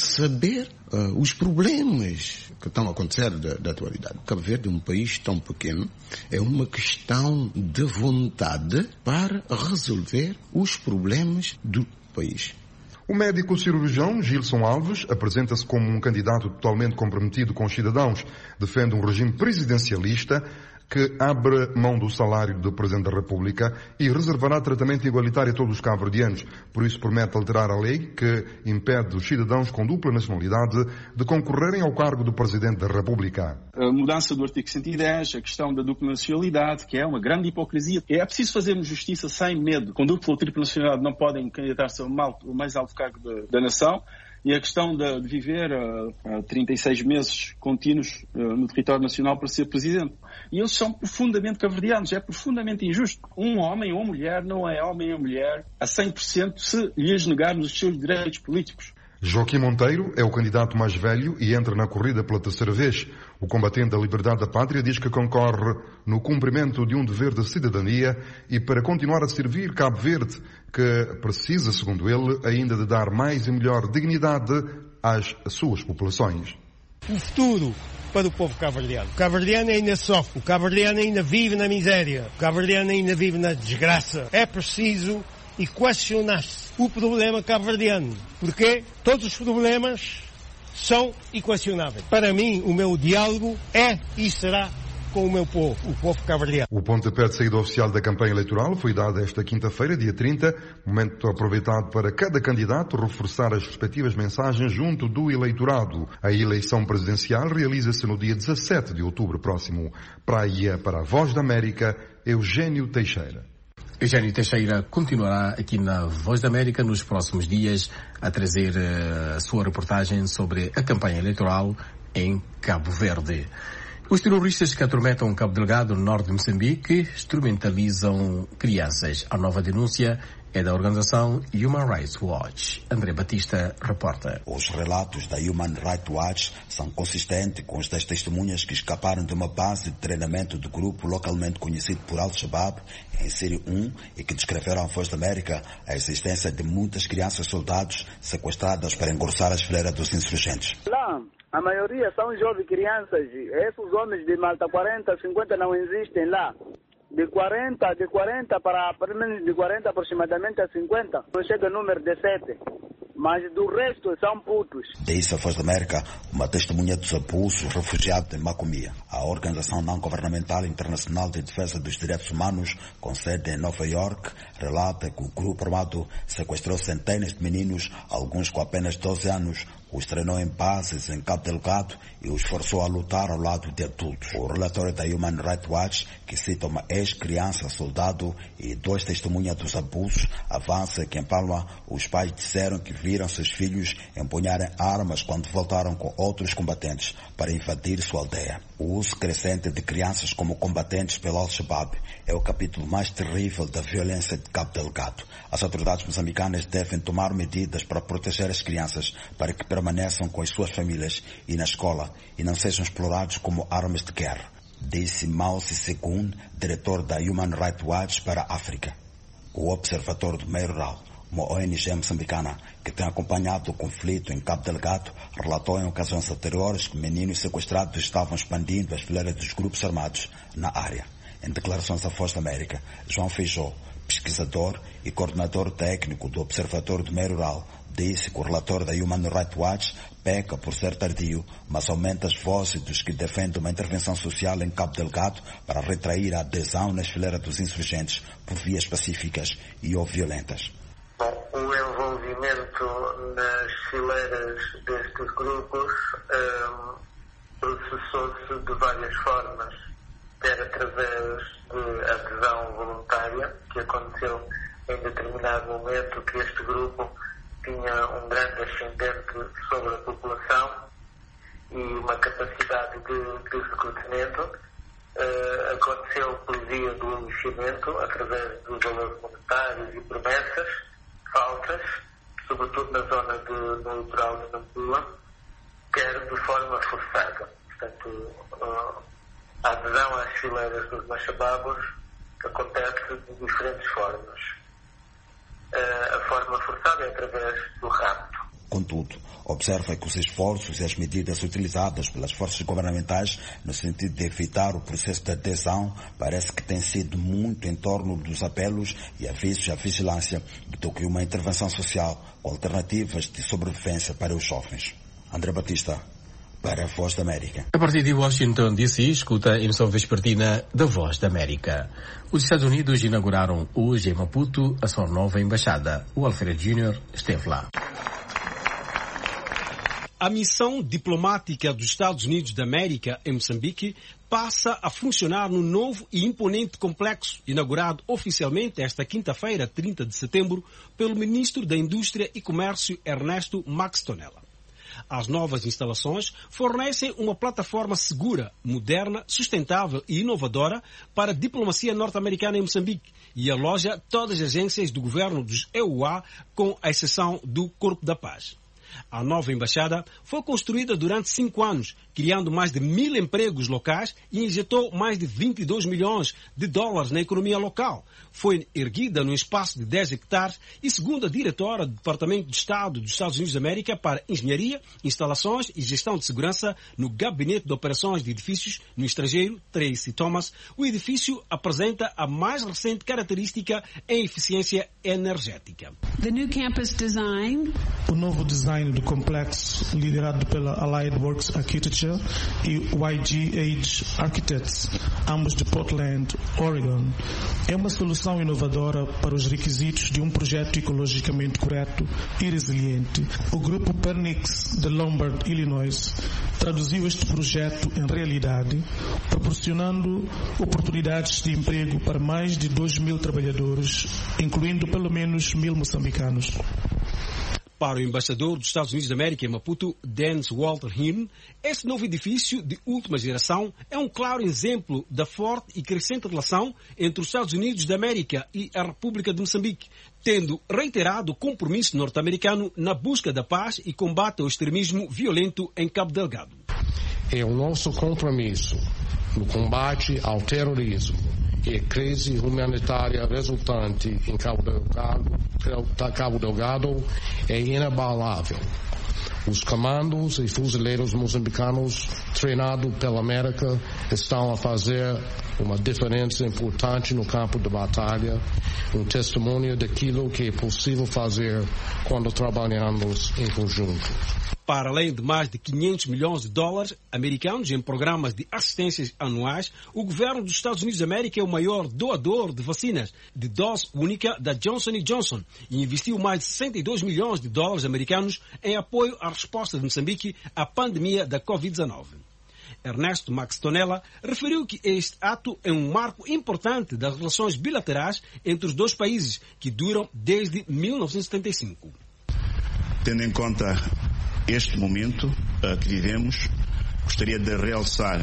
saber uh, os problemas que estão a acontecer da, da atualidade. Cabo Verde é um país tão pequeno, é uma questão de vontade para resolver os problemas do país. O médico cirurgião Gilson Alves apresenta-se como um candidato totalmente comprometido com os cidadãos, defende um regime presidencialista que abre mão do salário do Presidente da República e reservará tratamento igualitário a todos os cabo-verdianos. Por isso promete alterar a lei que impede os cidadãos com dupla nacionalidade de concorrerem ao cargo do Presidente da República. A mudança do artigo cento e dez, a questão da dupla nacionalidade, que é uma grande hipocrisia. É preciso fazermos justiça sem medo. Com dupla ou tripla nacionalidade não podem candidatar-se ao mais alto cargo da, da nação. E a questão de, de viver uh, trinta e seis meses contínuos uh, no território nacional para ser presidente. E eles são profundamente cabo-verdianos, é profundamente injusto. Um homem ou mulher não é homem ou mulher a cem por cento se lhes negarmos os seus direitos políticos. Joaquim Monteiro é o candidato mais velho e entra na corrida pela terceira vez. O combatente da liberdade da pátria diz que concorre no cumprimento de um dever de cidadania e para continuar a servir Cabo Verde, que precisa, segundo ele, ainda de dar mais e melhor dignidade às suas populações. O futuro para o povo cabo-verdiano. O cabo-verdiano ainda sofre, o cabo-verdiano ainda vive na miséria, o cabo-verdiano ainda vive na desgraça. É preciso equacionar-se o problema cabo-verdiano, porque todos os problemas são equacionáveis. Para mim, o meu diálogo é e será com o meu povo, o povo cabo-verdiano. O pontapé de saída oficial da campanha eleitoral foi dado esta quinta-feira, dia trinta, momento aproveitado para cada candidato reforçar as respectivas mensagens junto do eleitorado. A eleição presidencial realiza-se no dia dezassete de outubro próximo. Praia para a Voz da América, Eugênio Teixeira. Eugênio Teixeira continuará aqui na Voz da América nos próximos dias a trazer a sua reportagem sobre a campanha eleitoral em Cabo Verde. Os terroristas que atormentam Cabo Delgado, no norte de Moçambique, instrumentalizam crianças. A nova denúncia é da organização Human Rights Watch. André Batista reporta. Os relatos da Human Rights Watch são consistentes com os das testemunhas que escaparam de uma base de treinamento do grupo localmente conhecido por Al-Shabaab, em Sírio um, e que descreveram à Voz da América a existência de muitas crianças soldados sequestradas para engrossar as fileiras dos insurgentes. Lá, a maioria são jovens crianças. Esses homens de Malta quarenta, cinquenta não existem lá. De quarenta, de quarenta para, pelo menos de quarenta aproximadamente a cinquenta, não chega o número de sete. Mas do resto são putos. Disse a Voz da América uma testemunha dos abusos refugiados em Macomia. A Organização Não-Governamental Internacional de Defesa dos Direitos Humanos, com sede em Nova York, relata que o grupo armado sequestrou centenas de meninos, alguns com apenas doze anos, os treinou em bases em Cabo Delgado e os forçou a lutar ao lado de adultos. O relatório da Human Rights Watch, que cita uma ex-criança soldado e dois testemunhas dos abusos, avança que em Palma os pais disseram que viram seus filhos empunharem armas quando voltaram com outros combatentes para invadir sua aldeia. O uso crescente de crianças como combatentes pelo Al-Shabaab é o capítulo mais terrível da violência de Cabo Delgado. As autoridades moçambicanas devem tomar medidas para proteger as crianças para que permaneçam com as suas famílias e na escola e não sejam explorados como armas de guerra, disse Mausi Segun, diretor da Human Rights Watch para a África. O Observatório do Meio Rural, uma O N G moçambicana que tem acompanhado o conflito em Cabo Delgado, relatou em ocasiões anteriores que meninos sequestrados estavam expandindo as fileiras dos grupos armados na área. Em declarações à Voz da América, João Feijó, pesquisador e coordenador técnico do Observatório do Meio Rural, disse que o relatório da Human Rights Watch peca por ser tardio, mas aumenta as vozes dos que defendem uma intervenção social em Cabo Delgado para retrair a adesão nas fileiras dos insurgentes por vias pacíficas e ou violentas. Bom, o envolvimento nas fileiras destes grupos um, processou-se de várias formas, quer através de adesão voluntária, que aconteceu em determinado momento que este grupo tinha um grande ascendente sobre a população e uma capacidade de, de recrutamento. Uh, aconteceu por via do aliciamento, através dos valores monetários e promessas falsas, sobretudo na zona de, no litoral de Nampula, quer de forma forçada. Portanto, uh, a adesão às fileiras dos machababos acontece de diferentes formas. Uh, a forma forçada é através do rapto. Contudo, observa que os esforços e as medidas utilizadas pelas forças governamentais no sentido de evitar o processo de adesão parece que tem sido muito em torno dos apelos e avisos à vigilância do que uma intervenção social com alternativas de sobrevivência para os jovens. André Batista, para a Voz da América. A partir de Washington, D C, escuta a emissão vespertina da Voz da América. Os Estados Unidos inauguraram hoje em Maputo a sua nova embaixada. O Alfredo Júnior esteve lá. A missão diplomática dos Estados Unidos da América em Moçambique passa a funcionar no novo e imponente complexo, inaugurado oficialmente esta quinta-feira, trinta de setembro, pelo Ministro da Indústria e Comércio, Ernesto Maxtonella. As novas instalações fornecem uma plataforma segura, moderna, sustentável e inovadora para a diplomacia norte-americana em Moçambique e aloja todas as agências do governo dos E U A, com a exceção do Corpo da Paz. A nova embaixada foi construída durante cinco anos, criando mais de mil empregos locais e injetou mais de vinte e dois milhões de dólares na economia local. Foi erguida num espaço de dez hectares e, segundo a diretora do Departamento de Estado dos Estados Unidos da América para Engenharia, Instalações e Gestão de Segurança no Gabinete de Operações de Edifícios no Estrangeiro, Tracy Thomas, o edifício apresenta a mais recente característica em eficiência energética. The new campus design. O novo design do complexo, liderado pela Allied Works Architecture e Y G Age Architects, ambos de Portland, Oregon, é uma solução inovadora para os requisitos de um projeto ecologicamente correto e resiliente. O grupo Pernix de Lombard, Illinois, traduziu este projeto em realidade, proporcionando oportunidades de emprego para mais de dois mil trabalhadores, incluindo pelo menos mil moçambicanos. Para o embaixador dos Estados Unidos da América em Maputo, Dennis Walter Hearn, este novo edifício de última geração é um claro exemplo da forte e crescente relação entre os Estados Unidos da América e a República de Moçambique, tendo reiterado o compromisso norte-americano na busca da paz e combate ao extremismo violento em Cabo Delgado. É o nosso compromisso no combate ao terrorismo e a crise humanitária resultante em Cabo Delgado, Cabo Delgado é inabalável. Os comandos e fuzileiros moçambicanos treinados pela América estão a fazer uma diferença importante no campo de batalha, um testemunho daquilo que é possível fazer quando trabalhamos em conjunto. Para além de mais de quinhentos milhões de dólares americanos em programas de assistências anuais, o governo dos Estados Unidos da América é o maior doador de vacinas de dose única da Johnson and Johnson e investiu mais de sessenta e dois milhões de dólares americanos em apoio à resposta de Moçambique à pandemia da covid dezenove. Ernesto Maxtonella referiu que este ato é um marco importante das relações bilaterais entre os dois países, que duram desde mil novecentos e setenta e cinco. Tendo em conta este momento uh, que vivemos, gostaria de realçar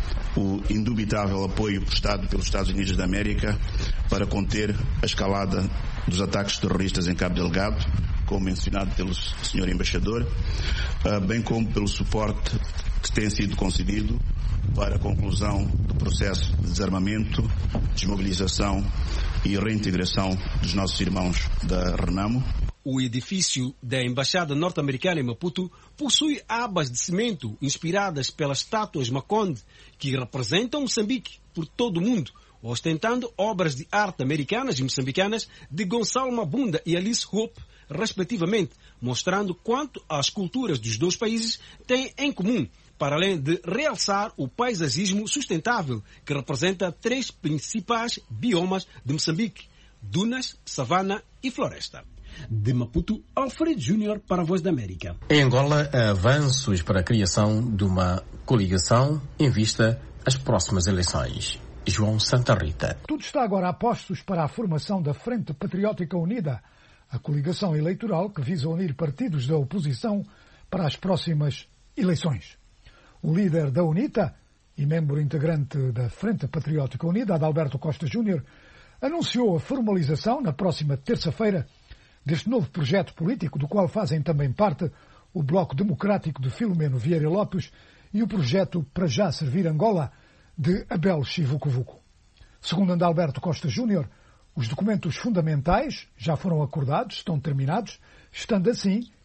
o indubitável apoio prestado pelos Estados Unidos da América para conter a escalada dos ataques terroristas em Cabo Delgado, como mencionado pelo senhor Embaixador, uh, bem como pelo suporte que tem sido concedido para a conclusão do processo de desarmamento, desmobilização e reintegração dos nossos irmãos da RENAMO. O edifício da Embaixada Norte-Americana em Maputo possui abas de cimento inspiradas pelas estátuas Maconde, que representam Moçambique por todo o mundo, ostentando obras de arte americanas e moçambicanas de Gonçalo Mabunda e Alice Hope, respectivamente, mostrando quanto as culturas dos dois países têm em comum, para além de realçar o paisagismo sustentável, que representa três principais biomas de Moçambique: dunas, savana e floresta. De Maputo, Alfredo Júnior para a Voz da América. Em Angola, avanços para a criação de uma coligação em vista às próximas eleições. João Santa Rita. Tudo está agora a postos para a formação da Frente Patriótica Unida, a coligação eleitoral que visa unir partidos da oposição para as próximas eleições. O líder da UNITA e membro integrante da Frente Patriótica Unida, Adalberto Costa Júnior, anunciou a formalização na próxima terça-feira deste novo projeto político, do qual fazem também parte o Bloco Democrático de Filomeno Vieira Lopes e o projeto Para Já Servir Angola, de Abel Chivucovuco. Segundo Adalberto Costa Júnior, os documentos fundamentais já foram acordados, estão terminados, estando assim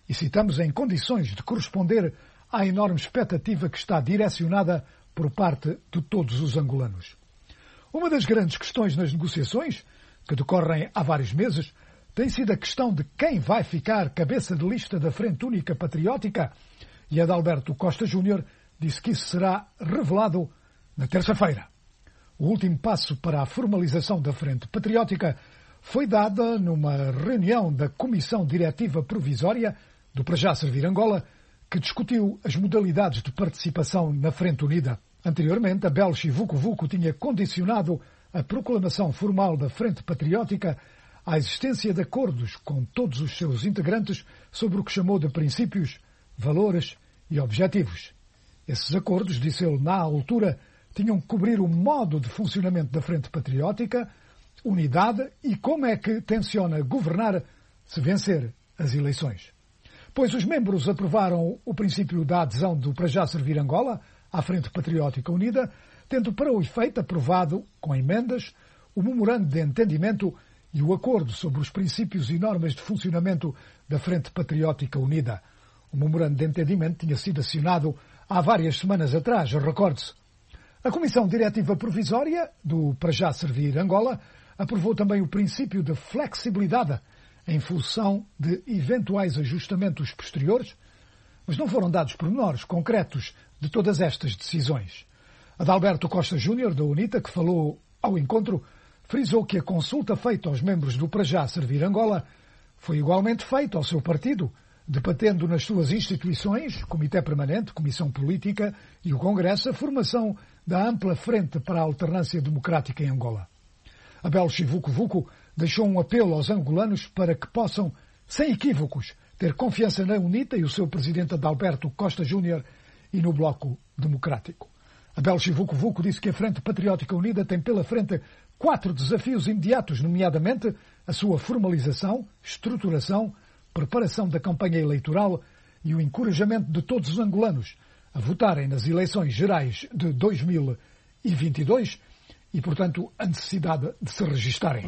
e citamos em condições de corresponder à enorme expectativa que está direcionada por parte de todos os angolanos. Uma das grandes questões nas negociações, que decorrem há vários meses, tem sido a questão de quem vai ficar cabeça de lista da Frente Única Patriótica, e Adalberto Costa Júnior disse que isso será revelado na terça-feira. O último passo para a formalização da Frente Patriótica foi dada numa reunião da Comissão Diretiva Provisória do Para Já Servir Angola, que discutiu as modalidades de participação na Frente Unida. Anteriormente, Abel Chivuco-Vuco tinha condicionado a proclamação formal da Frente Patriótica à existência de acordos com todos os seus integrantes sobre o que chamou de princípios, valores e objetivos. Esses acordos, disse ele na altura, tinham que cobrir o modo de funcionamento da Frente Patriótica, unidade e como é que tenciona governar se vencer as eleições. Pois os membros aprovaram o princípio da adesão do Para Já Servir Angola à Frente Patriótica Unida, tendo para o efeito aprovado, com emendas, o memorando de entendimento e o acordo sobre os princípios e normas de funcionamento da Frente Patriótica Unida. O memorando de entendimento tinha sido assinado há várias semanas atrás, recorde-se. A Comissão Diretiva Provisória do Para Já Servir Angola aprovou também o princípio de flexibilidade em função de eventuais ajustamentos posteriores, mas não foram dados pormenores concretos de todas estas decisões. Adalberto Costa Júnior, da UNITA, que falou ao encontro, frisou que a consulta feita aos membros do Para Já Servir Angola foi igualmente feita ao seu partido, debatendo nas suas instituições, Comitê Permanente, Comissão Política e o Congresso, a formação da ampla Frente para a Alternância Democrática em Angola. Abel Chivuco-Vuco deixou um apelo aos angolanos para que possam, sem equívocos, ter confiança na UNITA e o seu presidente Adalberto Costa Júnior e no Bloco Democrático. Abel Chivuco-Vuco disse que a Frente Patriótica Unida tem pela frente quatro desafios imediatos, nomeadamente a sua formalização, estruturação, preparação da campanha eleitoral e o encorajamento de todos os angolanos a votarem nas eleições gerais de dois mil e vinte e dois e, portanto, a necessidade de se registarem.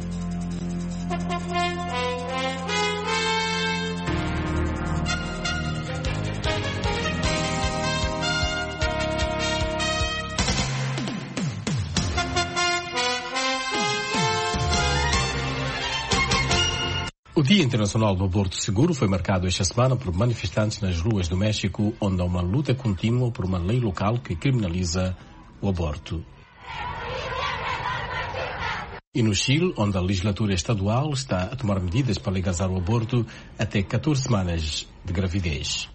O Dia Internacional do Aborto Seguro foi marcado esta semana por manifestantes nas ruas do México, onde há uma luta contínua por uma lei local que criminaliza o aborto. E no Chile, onde a legislatura estadual está a tomar medidas para legalizar o aborto até catorze semanas de gravidez.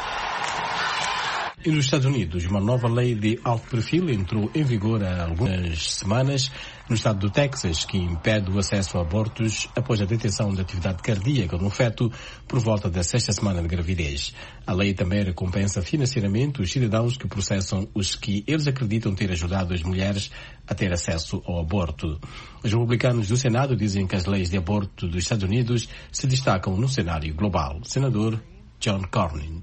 E nos Estados Unidos, uma nova lei de alto perfil entrou em vigor há algumas semanas no estado do Texas, que impede o acesso a abortos após a detecção de atividade cardíaca no feto por volta da sexta semana de gravidez. A lei também recompensa financeiramente os cidadãos que processam os que eles acreditam ter ajudado as mulheres a ter acesso ao aborto. Os republicanos do Senado dizem que as leis de aborto dos Estados Unidos se destacam no cenário global. Senador John Cornyn.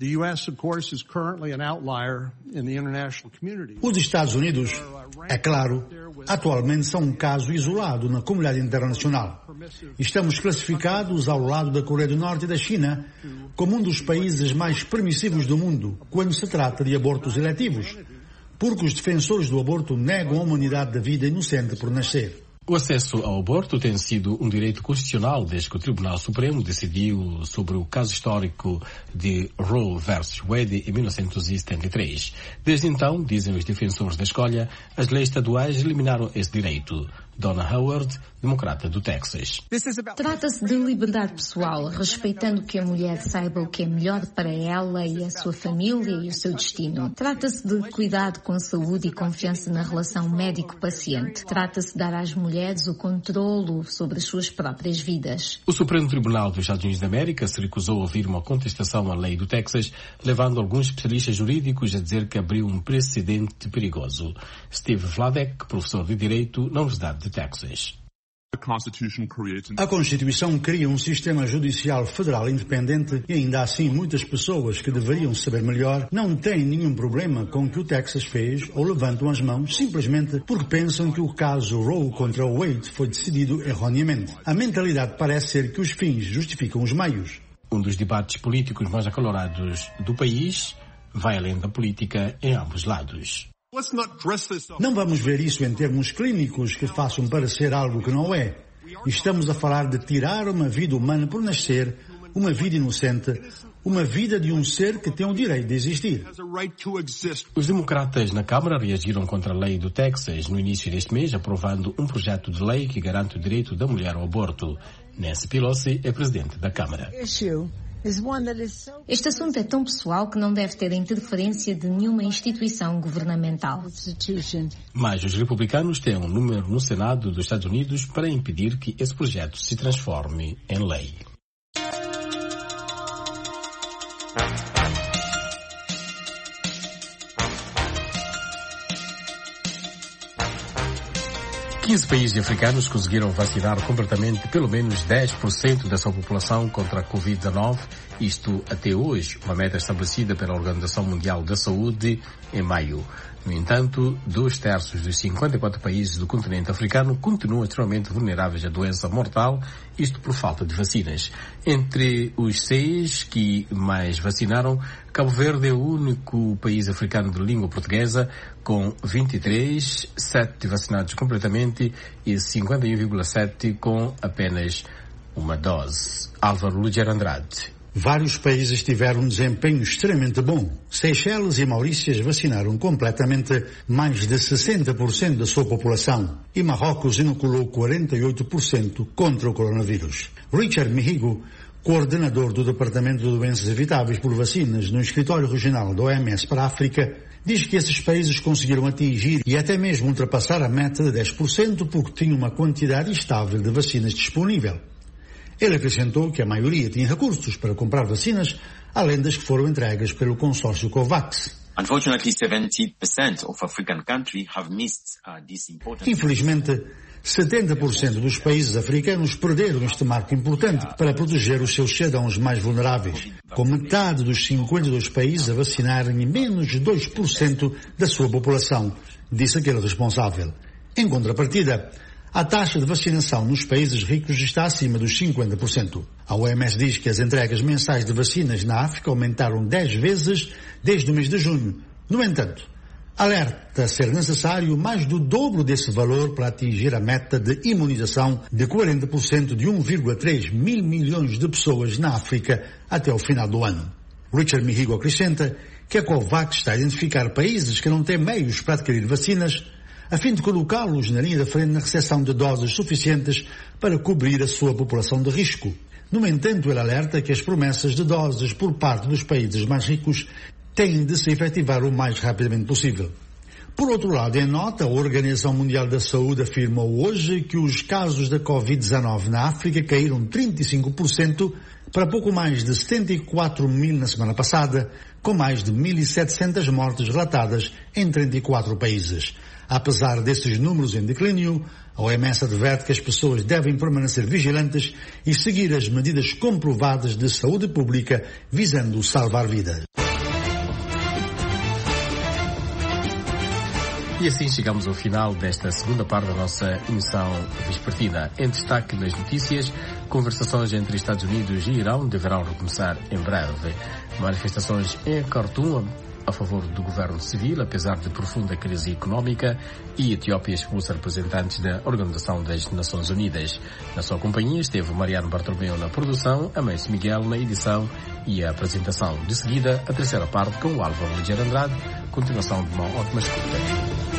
Os Estados Unidos, é claro, atualmente são um caso isolado na comunidade internacional. Estamos classificados ao lado da Coreia do Norte e da China como um dos países mais permissivos do mundo quando se trata de abortos eletivos, porque os defensores do aborto negam a humanidade da vida inocente por nascer. O acesso ao aborto tem sido um direito constitucional desde que o Tribunal Supremo decidiu sobre o caso histórico de Roe versus Wade em mil novecentos e setenta e três. Desde então, dizem os defensores da escolha, as leis estaduais eliminaram esse direito. Donna Howard, democrata do Texas. Trata-se de liberdade pessoal, respeitando que a mulher saiba o que é melhor para ela e a sua família e o seu destino. Trata-se de cuidado com saúde e confiança na relação médico-paciente. Trata-se de dar às mulheres o controlo sobre as suas próprias vidas. O Supremo Tribunal dos Estados Unidos da América se recusou a ouvir uma contestação à lei do Texas, levando alguns especialistas jurídicos a dizer que abriu um precedente perigoso. Steve Vladek, professor de Direito na Universidade de Texas. A Constituição cria um sistema judicial federal independente e ainda assim muitas pessoas que deveriam saber melhor não têm nenhum problema com o que o Texas fez ou levantam as mãos simplesmente porque pensam que o caso Roe contra Wade foi decidido erroneamente. A mentalidade parece ser que os fins justificam os meios. Um dos debates políticos mais acalorados do país vai além da política em ambos lados. Não vamos ver isso em termos clínicos que façam parecer algo que não é. Estamos a falar de tirar uma vida humana por nascer, uma vida inocente, uma vida de um ser que tem o direito de existir. Os democratas na Câmara reagiram contra a lei do Texas no início deste mês, aprovando um projeto de lei que garante o direito da mulher ao aborto. Nancy Pelosi é presidente da Câmara. Este assunto é tão pessoal que não deve ter a interferência de nenhuma instituição governamental. Mas os republicanos têm um número no Senado dos Estados Unidos para impedir que esse projeto se transforme em lei. quinze países africanos conseguiram vacinar completamente pelo menos dez por cento da sua população contra a covid dezenove, isto até hoje, uma meta estabelecida pela Organização Mundial da Saúde em maio. No entanto, dois terços dos cinquenta e quatro países do continente africano continuam extremamente vulneráveis à doença mortal, isto por falta de vacinas. Entre os seis que mais vacinaram, Cabo Verde é o único país africano de língua portuguesa, com vinte e três, sete vacinados completamente e cinquenta e um vírgula sete com apenas uma dose. Álvaro Luger Andrade. Vários países tiveram um desempenho extremamente bom. Seychelles e Maurícias vacinaram completamente mais de sessenta por cento da sua população e Marrocos inoculou quarenta e oito por cento contra o coronavírus. Richard Mihigo, coordenador do Departamento de Doenças Evitáveis por Vacinas no Escritório Regional da O M S para a África, diz que esses países conseguiram atingir e até mesmo ultrapassar a meta de dez por cento porque tinham uma quantidade estável de vacinas disponível. Ele acrescentou que a maioria tinha recursos para comprar vacinas, além das que foram entregues pelo consórcio COVAX. Infelizmente, setenta por cento dos países africanos perderam este marco importante para proteger os seus cidadãos mais vulneráveis, com metade dos cinquenta e dois países a vacinarem menos de dois por cento da sua população, disse aquele responsável. Em contrapartida, a taxa de vacinação nos países ricos está acima dos cinquenta por cento. A O M S diz que as entregas mensais de vacinas na África aumentaram dez vezes desde o mês de junho. No entanto, alerta ser necessário mais do dobro desse valor para atingir a meta de imunização de quarenta por cento de um vírgula três mil milhões de pessoas na África até o final do ano. Richard Mihigo acrescenta que a COVAX está a identificar países que não têm meios para adquirir vacinas, a fim de colocá-los na linha da frente na recepção de doses suficientes para cobrir a sua população de risco. No entanto, ele alerta que as promessas de doses por parte dos países mais ricos têm de se efetivar o mais rapidamente possível. Por outro lado, em nota, a Organização Mundial da Saúde afirmou hoje que os casos da covid dezenove na África caíram trinta e cinco por cento para pouco mais de setenta e quatro mil na semana passada, com mais de mil e setecentas mortes relatadas em trinta e quatro países. Apesar desses números em declínio, a O M S adverte que as pessoas devem permanecer vigilantes e seguir as medidas comprovadas de saúde pública visando salvar vidas. E assim chegamos ao final desta segunda parte da nossa emissão vespertina. Em destaque nas notícias, conversações entre Estados Unidos e Irão deverão recomeçar em breve. Manifestações em Khartoum a favor do governo civil, apesar de profunda crise económica, e Etiópia expulsa representantes da Organização das Nações Unidas. Na sua companhia esteve Mariano Bartolomeu na produção, Américo Miguel na edição e a apresentação. De seguida, a terceira parte com o Álvaro Ligeiro Andrade. Continuação de uma ótima escuta.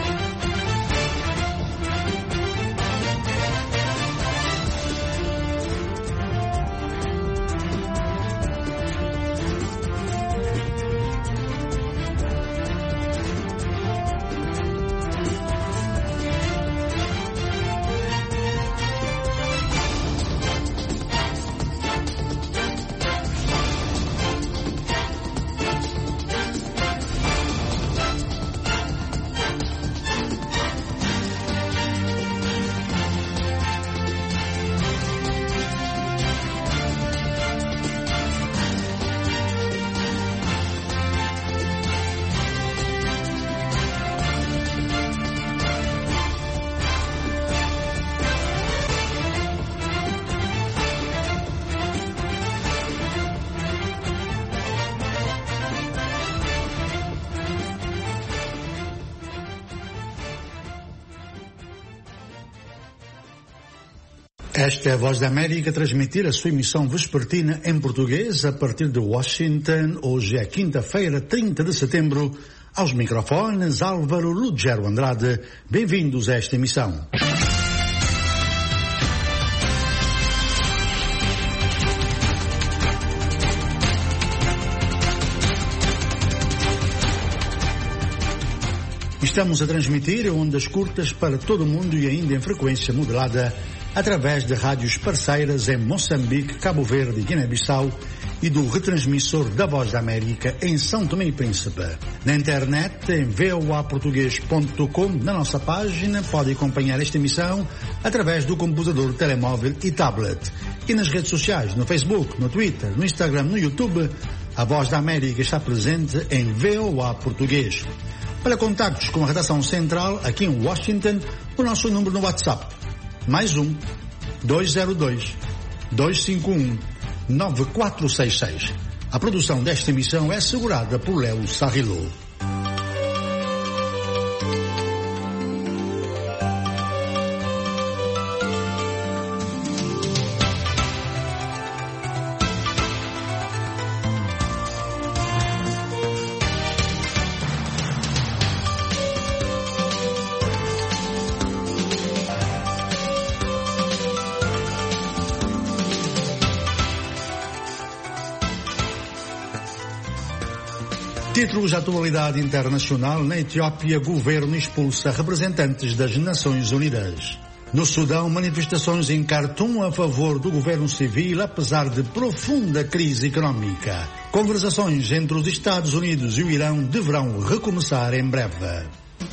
Esta é a Voz da América, transmitir a sua emissão vespertina em português a partir de Washington. Hoje é quinta-feira, trinta de setembro. Aos microfones, Álvaro Lugero Andrade. Bem-vindos a esta emissão. Estamos a transmitir ondas curtas para todo o mundo e ainda em frequência modulada através de rádios parceiras em Moçambique, Cabo Verde e Guiné-Bissau e do retransmissor da Voz da América em São Tomé e Príncipe. Na internet, em v o a português ponto com, na nossa página, pode acompanhar esta emissão através do computador, telemóvel e tablet. E nas redes sociais, no Facebook, no Twitter, no Instagram, no YouTube, a Voz da América está presente em V O A Português. Para contactos com a redação central, aqui em Washington, o nosso número no WhatsApp. Mais um, dois zero dois, dois cinco um, nove quatro seis seis. A produção desta emissão é assegurada por Léo Sarrilô. Títulos de atualidade internacional. Na Etiópia, governo expulsa representantes das Nações Unidas. No Sudão, manifestações em Khartoum a favor do governo civil, apesar de profunda crise económica. Conversações entre os Estados Unidos e o Irão deverão recomeçar em breve.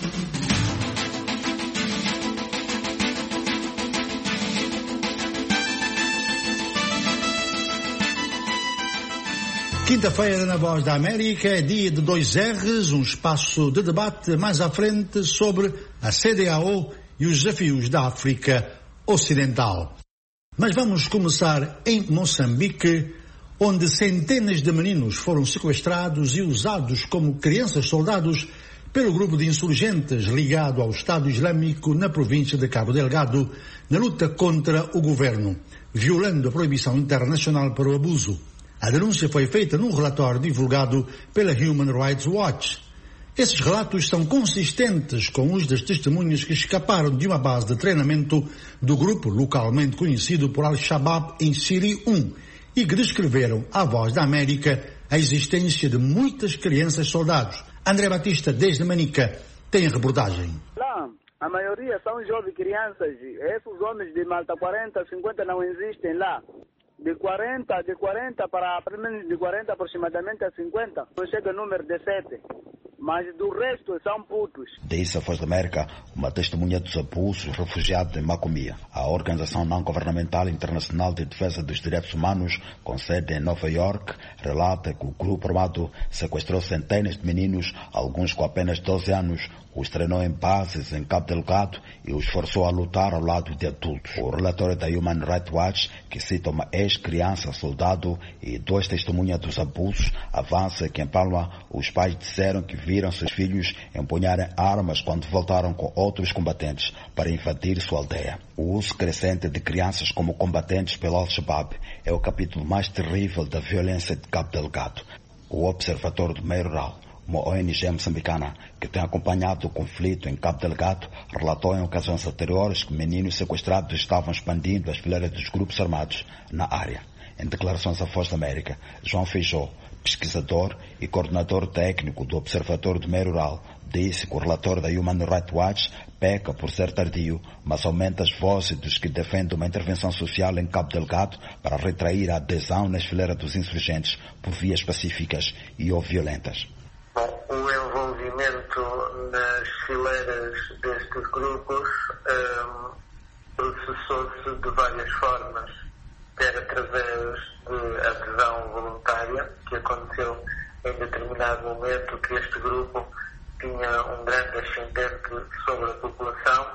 Quinta-feira, na Voz da América, é dia de dois R's, um espaço de debate mais à frente sobre a C D A O e os desafios da África Ocidental. Mas vamos começar em Moçambique, onde centenas de meninos foram sequestrados e usados como crianças-soldados pelo grupo de insurgentes ligado ao Estado Islâmico na província de Cabo Delgado, na luta contra o governo, violando a proibição internacional para o abuso. A denúncia foi feita num relatório divulgado pela Human Rights Watch. Esses relatos são consistentes com os das testemunhas que escaparam de uma base de treinamento do grupo localmente conhecido por Al-Shabaab em Siri um e que descreveram à Voz da América a existência de muitas crianças-soldados. André Batista, desde Manica, tem a reportagem. Lá, a maioria são jovens crianças. Esses homens de Malta quarenta, cinquenta não existem lá. De quarenta, de quarenta para, pelo menos de quarenta aproximadamente a cinquenta, chega o número de sete. Mas do resto são putos. Disse a Voz da América uma testemunha dos abusos refugiados em Macomia. A Organização Não-Governamental Internacional de Defesa dos Direitos Humanos, com sede em Nova York, relata que o grupo armado sequestrou centenas de meninos, alguns com apenas doze anos, os treinou em bases em Cabo Delgado e os forçou a lutar ao lado de adultos. O relatório da Human Rights Watch, que cita uma ex-criança soldado e duas testemunhas dos abusos, avança que em Palma os pais disseram que viram seus filhos empunharem armas quando voltaram com outros combatentes para invadir sua aldeia. O uso crescente de crianças como combatentes pelo Al-Shabaab é o capítulo mais terrível da violência de Cabo Delgado. O Observatório do Meio Rural, uma O N G moçambicana que tem acompanhado o conflito em Cabo Delgado, relatou em ocasiões anteriores que meninos sequestrados estavam expandindo as fileiras dos grupos armados na área. Em declarações à Voz da América, João Feijó, pesquisador e coordenador técnico do Observatório do Meio Rural, disse que o relatório da Human Rights Watch peca por ser tardio, mas aumenta as vozes dos que defendem uma intervenção social em Cabo Delgado para retrair a adesão nas fileiras dos insurgentes por vias pacíficas e ou violentas. Bom, o envolvimento nas fileiras destes grupos um, processou-se de várias formas, quer através de adesão voluntária, que aconteceu em determinado momento que este grupo tinha um grande ascendente sobre a população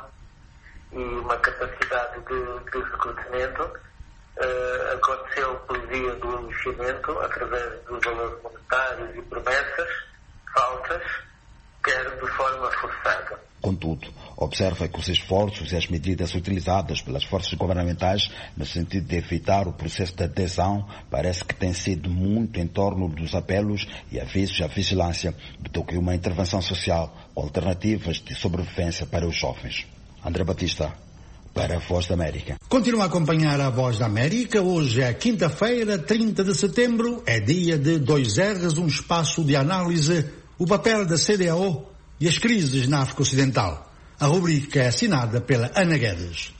e uma capacidade de, de recrutamento. Uh, aconteceu por via do aliciamento, através de valores monetários e promessas falsas, quer de forma forçada. Contudo, Observa que os esforços e as medidas utilizadas pelas forças governamentais no sentido de evitar o processo de adesão parece que tem sido muito em torno dos apelos e avisos à vigilância do que uma intervenção social com alternativas de sobrevivência para os jovens. André Batista, para a Voz da América. Continua a acompanhar a Voz da América. Hoje é quinta-feira, trinta de setembro, é dia de dois R's, um espaço de análise, o papel da C D A O e as crises na África Ocidental. A rubrica é assinada pela Ana Guedes.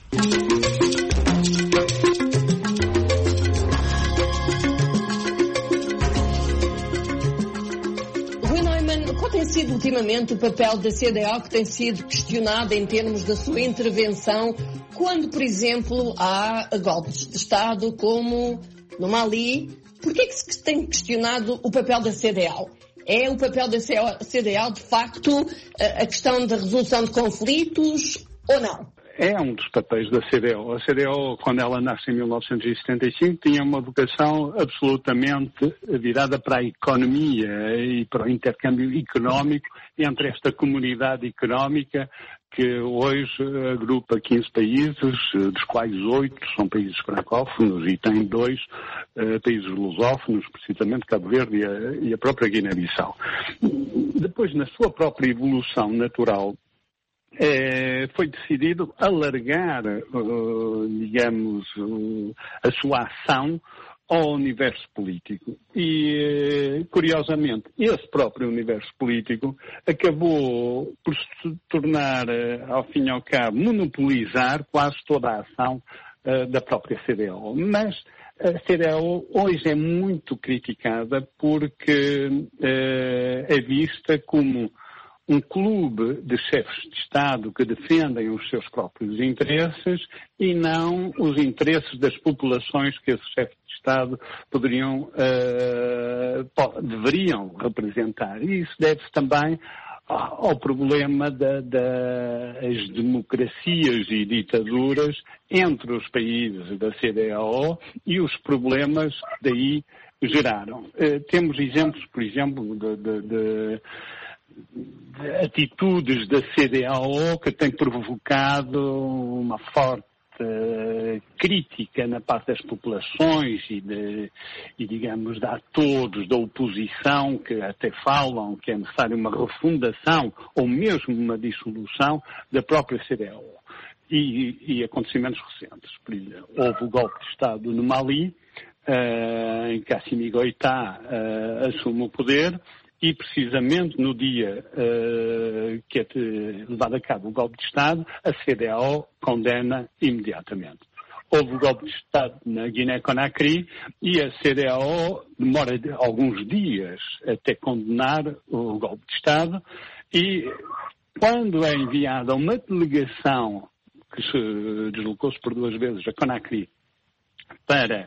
Rui Neumann, qual tem sido ultimamente o papel da C D A O que tem sido questionado em termos da sua intervenção quando, por exemplo, há golpes de Estado como no Mali? Por que é que se tem questionado o papel da C D A O? É o papel da C D A O, de facto, a questão da resolução de conflitos ou não? É um dos papéis da C D A O. A C D A O, quando ela nasce em mil novecentos e setenta e cinco, tinha uma vocação absolutamente virada para a economia e para o intercâmbio económico entre esta comunidade económica que hoje agrupa quinze países, dos quais oito são países francófonos e tem dois uh, países lusófonos, precisamente Cabo Verde e a, e a própria Guiné-Bissau. Depois, na sua própria evolução natural, eh, foi decidido alargar, uh, digamos, uh, a sua ação ao universo político. E, curiosamente, esse próprio universo político acabou por se tornar, ao fim e ao cabo, monopolizar quase toda a ação uh, da própria C D A O. Mas a C D A O hoje é muito criticada porque uh, é vista como um clube de chefes de Estado que defendem os seus próprios interesses e não os interesses das populações que esses chefes de Estado poderiam, uh, deveriam representar. E isso deve-se também ao problema das da, democracias e ditaduras entre os países da C D A O e os problemas que daí geraram. Uh, temos exemplos, por exemplo, de, de, de de atitudes da C D A O que têm provocado uma forte uh, crítica na parte das populações e, de, e, digamos, de atores da oposição que até falam que é necessária uma refundação ou mesmo uma dissolução da própria C D A O. E, e acontecimentos recentes. Por exemplo, houve o golpe de Estado no Mali, uh, em que Assimi Goïta uh, assume o poder. E, precisamente, no dia uh, que é levado a cabo o golpe de Estado, a C D A O condena imediatamente. Houve o golpe de Estado na Guiné-Conakry e a C D A O demora alguns dias até condenar o golpe de Estado e, quando é enviada uma delegação que se deslocou-se por duas vezes a Conakry para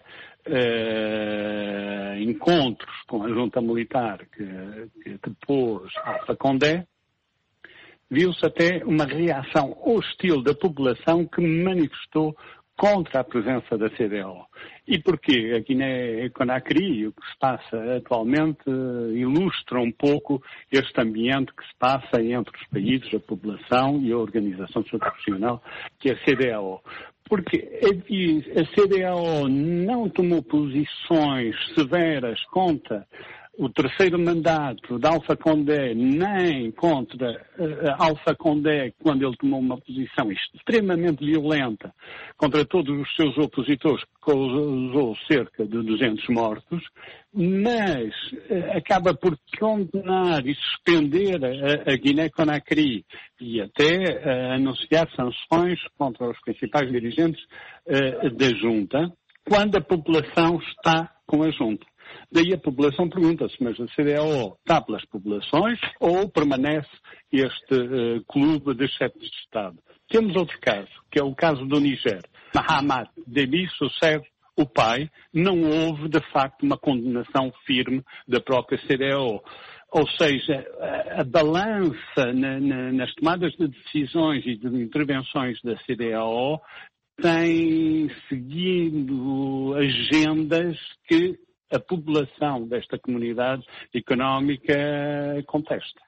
Uh, encontros com a junta militar que, que depôs Alpha Condé, viu-se até uma reação hostil da população que manifestou contra a presença da C D A O. E porquê? A Guiné-Conakry, o que se passa atualmente, ilustra um pouco este ambiente que se passa entre os países, a população e a organização subprofissional, que é a C D A O. Porque a C D A O não tomou posições severas contra o terceiro mandato de Alpha Condé, nem contra uh, Alpha Condé, quando ele tomou uma posição extremamente violenta contra todos os seus opositores, que causou cerca de duzentos mortos, mas uh, acaba por condenar e suspender a, a Guiné-Conakry e até uh, anunciar sanções contra os principais dirigentes uh, da junta, quando a população está com a junta. Daí a população pergunta-se, mas a C D A O está pelas populações ou permanece este uh, clube de chefes de Estado? Temos outro caso, que é o caso do Níger. Mahamat Déby sucede o pai, não houve de facto uma condenação firme da própria C D A O. Ou seja, a, a balança na, na, nas tomadas de decisões e de intervenções da C D A O tem seguido agendas que a população desta comunidade económica contesta.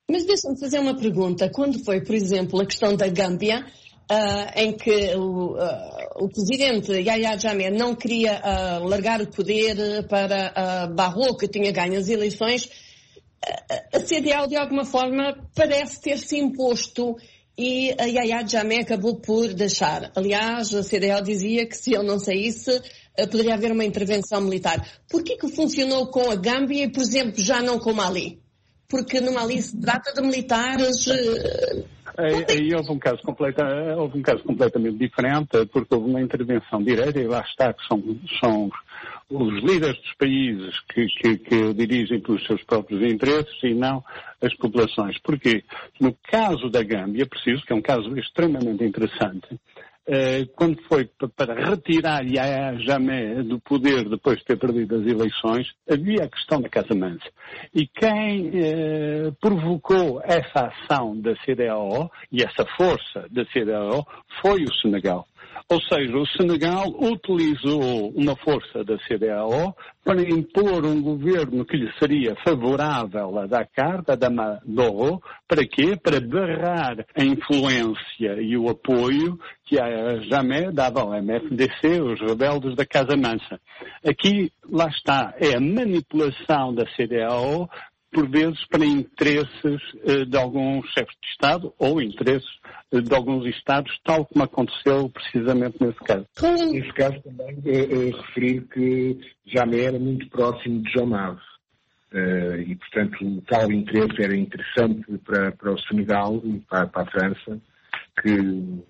Mas deixa-me fazer uma pergunta. Quando foi, por exemplo, a questão da Gâmbia, uh, em que o, uh, o presidente Yahya Jammeh não queria uh, largar o poder para uh, Barrow, que tinha ganho as eleições, uh, a C D A O, de alguma forma, parece ter-se imposto e a Yahya Jammeh acabou por deixar. Aliás, a C D A O dizia que se ele não saísse, uh, poderia haver uma intervenção militar. Por que que funcionou com a Gâmbia e, por exemplo, já não com o Mali? Porque no Mali se trata de militares... Aí, aí houve, um caso completa, houve um caso completamente diferente, porque houve uma intervenção direta, e lá está, que são, são os líderes dos países que, que, que dirigem pelos seus próprios interesses e não as populações. Porque no caso da Gâmbia, preciso, que é um caso extremamente interessante, quando foi para retirar Yahya Jammeh do poder depois de ter perdido as eleições, havia a questão da Casa Mansa. E quem eh, provocou essa ação da C D A O e essa força da C D A O foi o Senegal. Ou seja, o Senegal utilizou uma força da C D A O para impor um governo que lhe seria favorável a Dakar, a Damadoro. Para quê? Para barrar a influência e o apoio que a Jammeh dava ao M F D C, os rebeldes da Casa Mansa. Aqui, lá está, é a manipulação da C D A O, por vezes para interesses eh, de alguns chefes de Estado ou interesses eh, de alguns Estados, tal como aconteceu precisamente nesse caso. Nesse caso também eh, eh, referir que Jammeh era muito próximo de Jomave. Uh, e, portanto, o tal interesse era interessante para, para o Senegal e para, para a França que,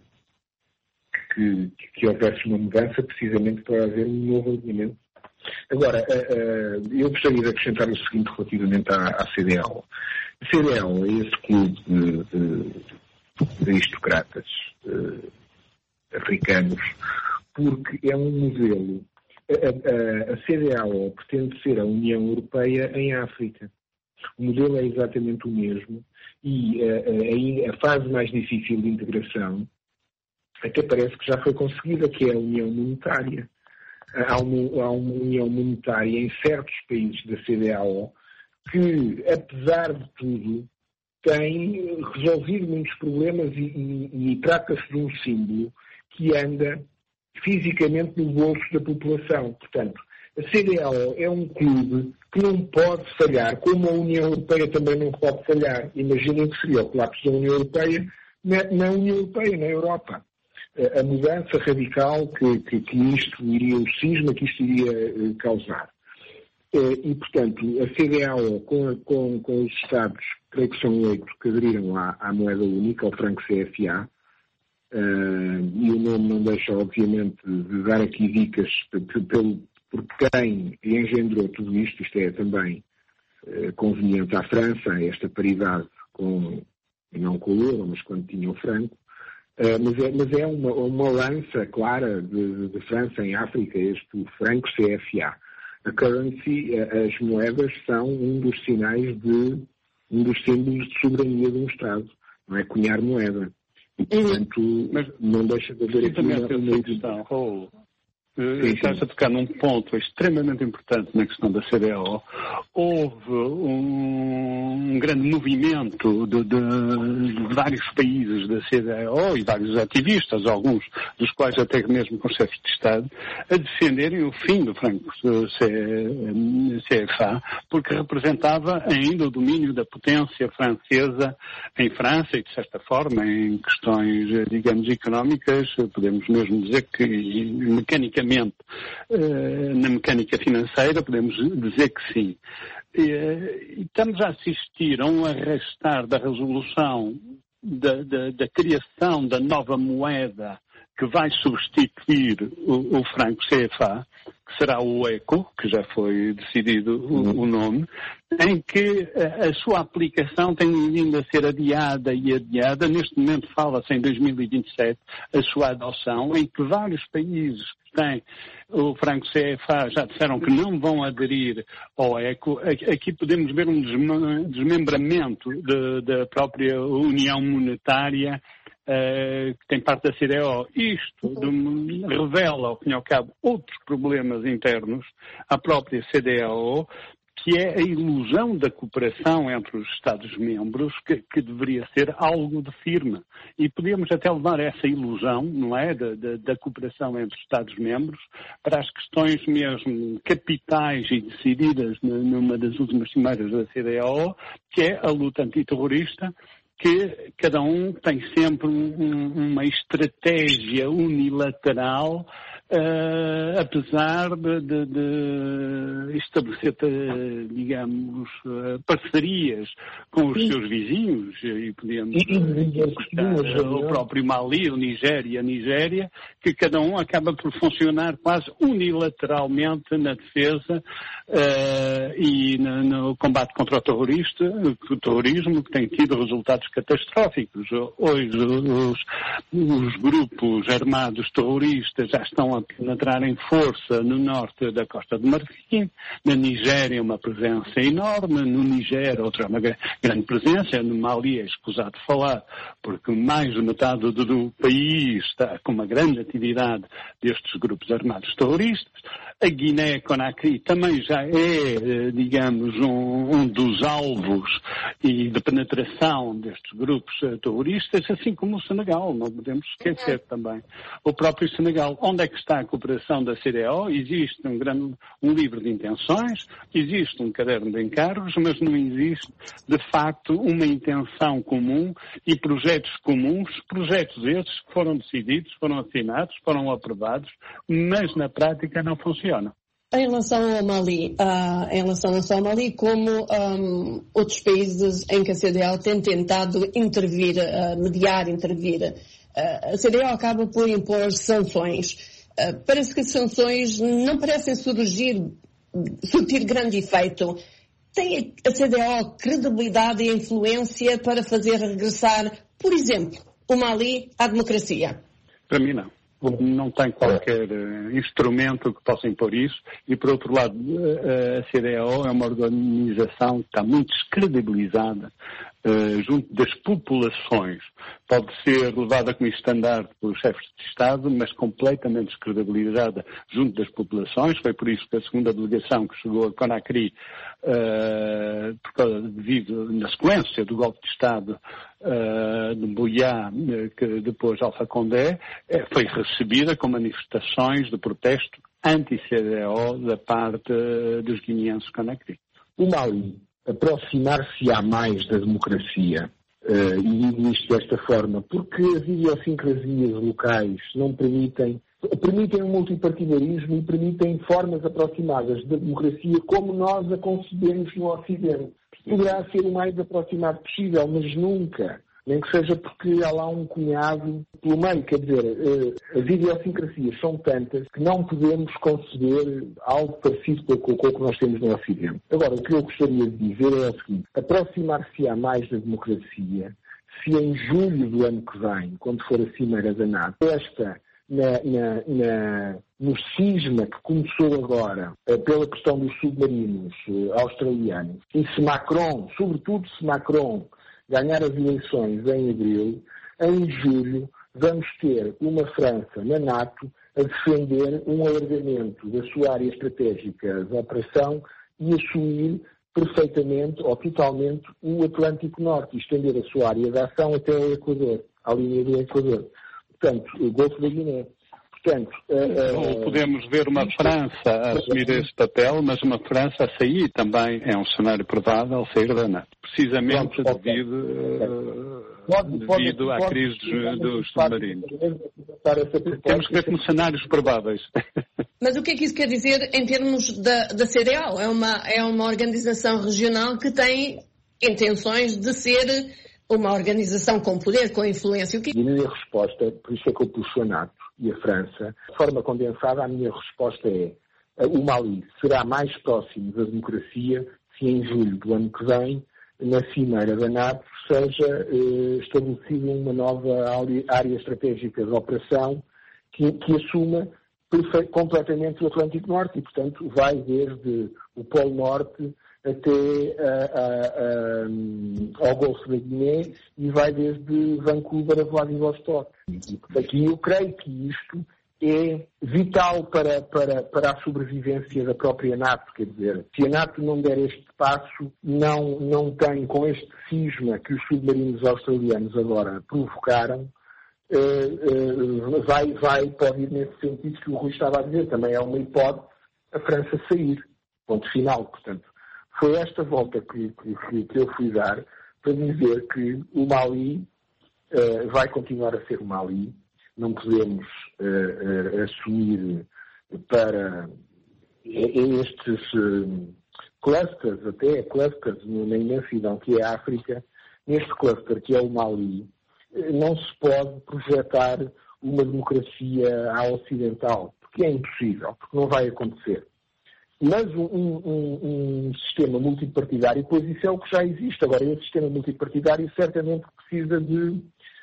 que, que houvesse uma mudança precisamente para haver um novo alinhamento. Agora, uh, uh, eu gostaria de acrescentar o seguinte relativamente à, à C D A O. A C D A O é esse clube de, de, de aristocratas uh, africanos, porque é um modelo. A, a, a C D A O pretende ser a União Europeia em África. O modelo é exatamente o mesmo e a, a, a fase mais difícil de integração até parece que já foi conseguida, que é a União Monetária. Há uma, há uma União Monetária em certos países da C D A O que, apesar de tudo, tem resolvido muitos problemas e, e, e trata-se de um símbolo que anda fisicamente no bolso da população. Portanto, a C D A O é um clube que não pode falhar, como a União Europeia também não pode falhar. Imaginem que seria o colapso da União Europeia na, na União Europeia, na Europa. A, a mudança radical que, que, que isto iria, o cisma que isto iria uh, causar. Uh, e, portanto, a C D A O, com, com, com os Estados, creio que são oito, que aderiram à, à moeda única, ao franco C F A, Uh, e o nome não deixa, obviamente, de dar aqui dicas pelo, por quem engendrou tudo isto. Isto é também uh, conveniente à França, esta paridade com, não com o euro, mas quando tinha o franco. Uh, mas é, mas é uma, uma lança clara de, de França em África, este franco C F A. A currency, as moedas são um dos sinais de, um dos símbolos de soberania de um Estado, não é cunhar moeda. E, portanto, mas, não deixa de haver aqui uma, uma questão. Oh, estás a tocar num ponto extremamente importante na questão da C D A O. Houve um, um grande movimento de, de, de vários países da C D A O e vários ativistas, alguns dos quais até mesmo com chefes de Estado, a defenderem o fim do franco C F A, porque representava ainda o domínio da potência francesa em França e, de certa forma, em questões, digamos, económicas, podemos mesmo dizer que, mecanicamente, na mecânica financeira, podemos dizer que sim. E estamos a assistir a um arrastar da resolução da, da, da criação da nova moeda que vai substituir o, o franco C F A, que será o ECO, que já foi decidido o, o nome, em que a, a sua aplicação tem vindo a ser adiada e adiada. Neste momento fala-se em dois mil e vinte e sete a sua adoção, em que vários países que têm o franco C F A já disseram que não vão aderir ao ECO. Aqui podemos ver um desmembramento de, da própria União Monetária, Uh, que tem parte da C D A O. Isto de, revela, ao fim e ao cabo, outros problemas internos à própria C D A O, que que é a ilusão da cooperação entre os Estados-membros, que, que deveria ser algo de firme. E podemos até levar essa ilusão, não é, da, da, da cooperação entre os Estados-membros para as questões mesmo capitais e decididas numa das últimas cimeiras da C D A O, que é a luta antiterrorista, que cada um tem sempre um, uma estratégia unilateral, uh, apesar de, de, de estabelecer, digamos, uh, parcerias com os Sim. seus vizinhos, e podemos uh, o próprio Mali, o Nigéria, a Nigéria, que cada um acaba por funcionar quase unilateralmente na defesa uh, e no, no combate contra o, terrorista, o terrorismo, que tem tido resultados catastróficos. Hoje os, os grupos armados terroristas já estão a penetrar em força no norte da Costa do Marfim, na Nigéria uma presença enorme, no Niger outra uma grande presença, no Mali é escusado falar, porque mais de metade do, do país está com uma grande atividade destes grupos armados terroristas. A Guiné-Conakry também já é, digamos, um, um dos alvos e de penetração destes grupos terroristas, assim como o Senegal, não podemos esquecer também. O próprio Senegal. Onde é que está a cooperação da C D A O? Existe um, grande, um livro de intenções, existe um caderno de encargos, mas não existe, de facto, uma intenção comum e projetos comuns, projetos esses que foram decididos, foram assinados, foram aprovados, mas na prática não funcionam. Em relação ao Mali, uh, em relação não só ao Mali, como um, outros países em que a C D A O tem tentado intervir, uh, mediar, intervir, uh, a C D A O acaba por impor sanções. Uh, parece que as sanções não parecem surgir, surtir grande efeito. Tem a C D A O credibilidade e influência para fazer regressar, por exemplo, o Mali à democracia? Para mim não. Não tem qualquer uh, instrumento que possa impor isso. E, por outro lado, uh, a C D A O é uma organização que está muito descredibilizada uh, junto das populações. Pode ser levada como estandarte pelos chefes de Estado, mas completamente descredibilizada junto das populações. Foi por isso que a segunda delegação que chegou a Conakry, uh, por causa, devido na sequência do golpe de Estado Uh, de Buiá, que depois Alpha Condé, eh, foi recebida com manifestações de protesto anti-C D A O da parte uh, dos guineenses Conakry. O Mali aproximar-se-á mais da democracia, uh, e digo isto desta forma, porque as idiosincrasias locais não permitem, permitem um multipartidarismo e permitem formas aproximadas da democracia como nós a concebemos no Ocidente. Poderá ser o mais aproximado possível, mas nunca, nem que seja porque há lá um cunhado pelo meio. Quer dizer, as idiosincrasias são tantas que não podemos conceber algo parecido com o que nós temos no Ocidente. Agora, o que eu gostaria de dizer é o seguinte: aproximar-se-á mais da democracia se em julho do ano que vem, quando for a Cimeira da NATO, esta Na, na, na, no cisma que começou agora uh, pela questão dos submarinos uh, australianos, e se Macron, sobretudo se Macron, ganhar as eleições em abril, em julho vamos ter uma França na NATO a defender um alargamento da sua área estratégica de operação e assumir perfeitamente ou totalmente o Atlântico Norte e estender a sua área de ação até o Equador, à linha do Equador. Portanto, o Golfo da Guiné. Portanto, uh, Ou podemos ver uma França a assumir esse papel, mas uma França a sair também é um cenário provável, sair da NATO. Precisamente pronto, devido, uh, pode, devido pode, à pode, crise dos, dos submarinos. Temos que ver como cenários prováveis. Mas o que é que isso quer dizer em termos da, da C D A O? É uma, é uma organização regional que tem intenções de ser uma organização com poder, com influência. O que... E a minha resposta, por isso é que eu puxo a NATO e a França, de forma condensada, a minha resposta é: o Mali será mais próximo da democracia se em julho do ano que vem, na cimeira da NATO, seja eh, estabelecida uma nova área estratégica de operação que, que assuma completamente o Atlântico Norte e, portanto, vai desde o Polo Norte até a, a, a, ao Golfo da Guiné e vai desde Vancouver a Vladivostok. E aqui eu creio que isto é vital para, para, para a sobrevivência da própria NATO. Quer dizer, se a NATO não der este passo, não, não tem, com este cisma que os submarinos australianos agora provocaram, uh, uh, vai, vai, pode ir nesse sentido que o Rui estava a dizer. Também é uma hipótese a França sair. Ponto final. Portanto, foi esta volta que, que, que eu fui dar para dizer que o Mali uh, vai continuar a ser o Mali. Não podemos uh, uh, assumir para estes uh, clusters, até clusters na imensidão que é a África, neste cluster que é o Mali, não se pode projetar uma democracia à ocidental, porque é impossível, porque não vai acontecer. Mas um, um, um sistema multipartidário, pois isso é o que já existe. Agora, esse sistema multipartidário certamente precisa de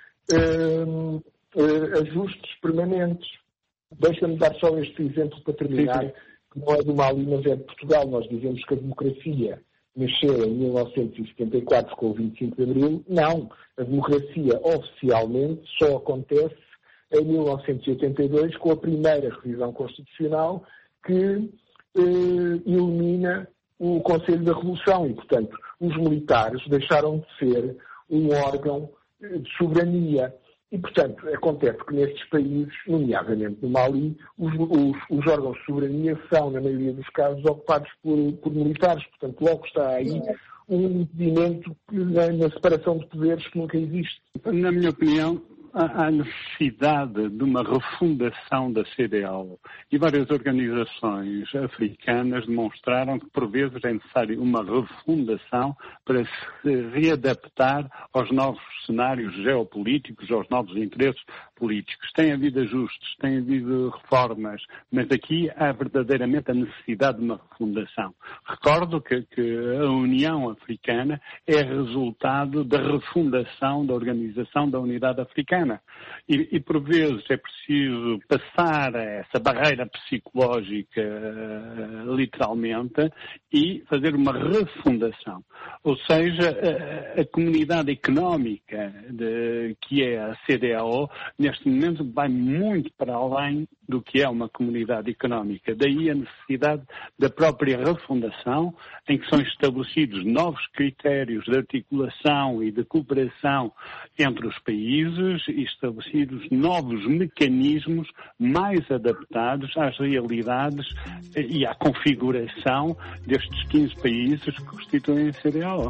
uh, uh, ajustes permanentes. Deixa-me dar só este exemplo para terminar, sim, sim. que não é do Mali, mas é de Portugal. Nós dizemos que a democracia nasceu em mil novecentos e setenta e quatro com o vinte e cinco de Abril. Não, a democracia oficialmente só acontece em mil novecentos e oitenta e dois com a primeira revisão constitucional que eh, elimina o Conselho da Revolução e, portanto, os militares deixaram de ser um órgão de soberania. E, portanto, acontece que nestes países, nomeadamente no Mali, os, os, os órgãos de soberania são, na maioria dos casos, ocupados por, por militares. Portanto, logo está aí um impedimento na, na separação de poderes que nunca existe. Na minha opinião, há necessidade de uma refundação da C D A O. E várias organizações africanas demonstraram que, por vezes, é necessário uma refundação para se readaptar aos novos cenários geopolíticos, aos novos interesses políticos. Tem havido ajustes, tem havido reformas, mas aqui há verdadeiramente a necessidade de uma refundação. Recordo que, que a União Africana é resultado da refundação da Organização da Unidade Africana. E, e por vezes é preciso passar essa barreira psicológica, literalmente, e fazer uma refundação. Ou seja, a, a comunidade económica de, que é a C D A O, neste momento vai muito para além do que é uma comunidade económica. Daí a necessidade da própria refundação, em que são estabelecidos novos critérios de articulação e de cooperação entre os países e estabelecidos novos mecanismos mais adaptados às realidades e à configuração destes quinze países que constituem a C D A O.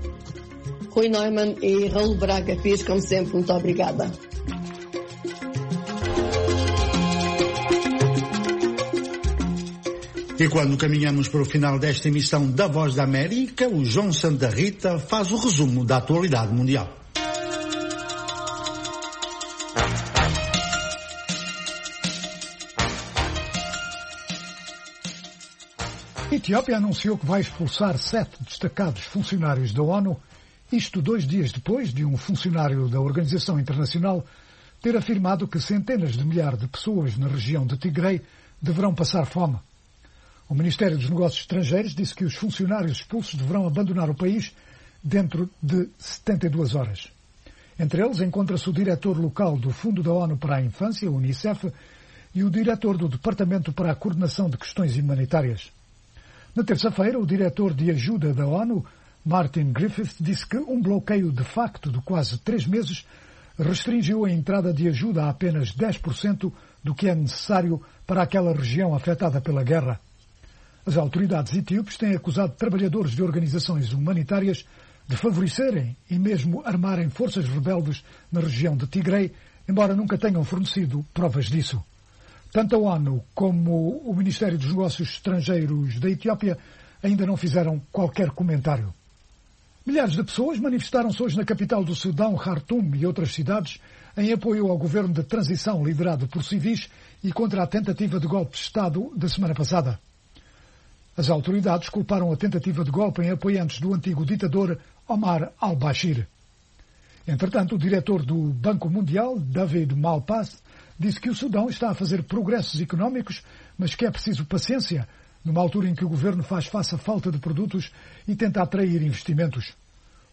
Rui Neumann e Raul Braga Pires, como sempre, muito obrigada. E quando caminhamos para o final desta emissão da Voz da América, o João Santa Rita faz o resumo da atualidade mundial. A Etiópia anunciou que vai expulsar sete destacados funcionários da ONU, isto dois dias depois de um funcionário da Organização Internacional ter afirmado que centenas de milhares de pessoas na região de Tigray deverão passar fome. O Ministério dos Negócios Estrangeiros disse que os funcionários expulsos deverão abandonar o país dentro de setenta e duas horas. Entre eles encontra-se o diretor local do Fundo da ONU para a Infância, o Unicef, e o diretor do Departamento para a Coordenação de Questões Humanitárias. Na terça-feira, o diretor de ajuda da ONU, Martin Griffiths, disse que um bloqueio de facto de quase três meses restringiu a entrada de ajuda a apenas dez por cento do que é necessário para aquela região afetada pela guerra. As autoridades etíopes têm acusado trabalhadores de organizações humanitárias de favorecerem e mesmo armarem forças rebeldes na região de Tigray, embora nunca tenham fornecido provas disso. Tanto a ONU como o Ministério dos Negócios Estrangeiros da Etiópia ainda não fizeram qualquer comentário. Milhares de pessoas manifestaram-se hoje na capital do Sudão, Khartoum, e outras cidades, em apoio ao governo de transição liderado por civis e contra a tentativa de golpe de Estado da semana passada. As autoridades culparam a tentativa de golpe em apoiantes do antigo ditador Omar al-Bashir. Entretanto, o diretor do Banco Mundial, David Malpass, disse que o Sudão está a fazer progressos económicos, mas que é preciso paciência, numa altura em que o governo faz face à falta de produtos e tenta atrair investimentos.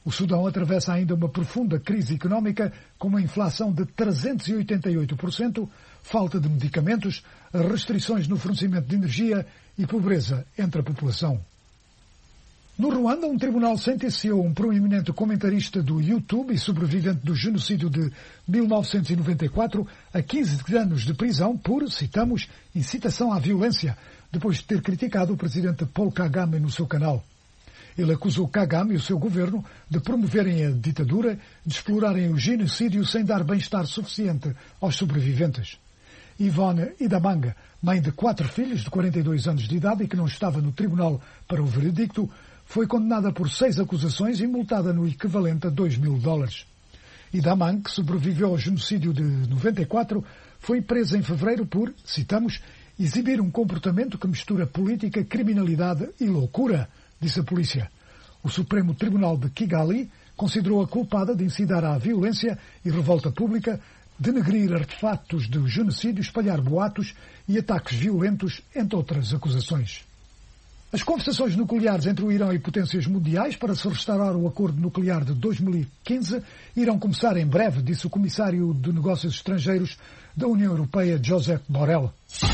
O Sudão atravessa ainda uma profunda crise económica, com uma inflação de trezentos e oitenta e oito por cento, falta de medicamentos, restrições no fornecimento de energia e pobreza entre a população. No Ruanda, um tribunal sentenciou um proeminente comentarista do YouTube e sobrevivente do genocídio de mil novecentos e noventa e quatro a quinze anos de prisão por, citamos, incitação à violência, depois de ter criticado o presidente Paul Kagame no seu canal. Ele acusou Kagame e o seu governo de promoverem a ditadura, de explorarem o genocídio sem dar bem-estar suficiente aos sobreviventes. Yvonne Idamanga, mãe de quatro filhos de quarenta e dois anos de idade e que não estava no tribunal para o veredicto, foi condenada por seis acusações e multada no equivalente a dois mil dólares. Idamang, que sobreviveu ao genocídio de noventa e quatro, foi presa em fevereiro por, citamos, exibir um comportamento que mistura política, criminalidade e loucura, disse a polícia. O Supremo Tribunal de Kigali considerou-a culpada de incitar à violência e revolta pública, denegrir artefatos do genocídio, espalhar boatos e ataques violentos, entre outras acusações. As conversações nucleares entre o Irão e potências mundiais para se restaurar o acordo nuclear de dois mil e quinze irão começar em breve, disse o Comissário de Negócios Estrangeiros da União Europeia, Josep Borrell.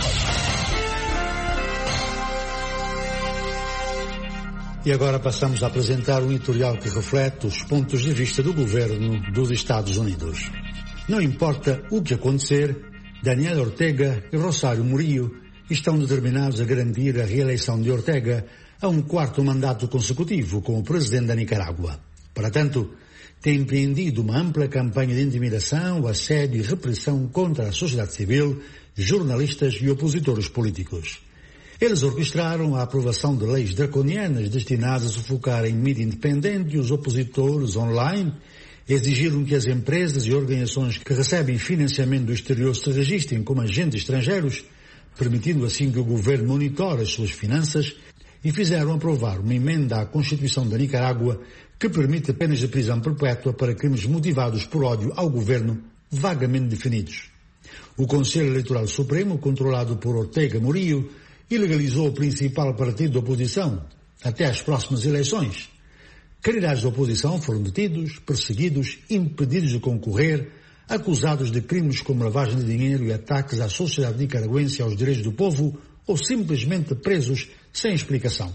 E agora passamos a apresentar um editorial que reflete os pontos de vista do governo dos Estados Unidos. Não importa o que acontecer, Daniel Ortega e Rosário Murillo estão determinados a garantir a reeleição de Ortega a um quarto mandato consecutivo como presidente da Nicarágua. Para tanto, tem empreendido uma ampla campanha de intimidação, assédio e repressão contra a sociedade civil, jornalistas e opositores políticos. Eles orquestraram a aprovação de leis draconianas destinadas a sufocarem mídia independente e os opositores online, exigiram que as empresas e organizações que recebem financiamento do exterior se registrem como agentes estrangeiros, permitindo assim que o governo monitore as suas finanças, e fizeram aprovar uma emenda à Constituição da Nicarágua que permite penas de prisão perpétua para crimes motivados por ódio ao governo vagamente definidos. O Conselho Eleitoral Supremo, controlado por Ortega Murillo, ilegalizou o principal partido da oposição até às próximas eleições. Candidatos da oposição foram detidos, perseguidos, impedidos de concorrer, acusados de crimes como lavagem de dinheiro e ataques à sociedade nicaragüense e aos direitos do povo, ou simplesmente presos sem explicação.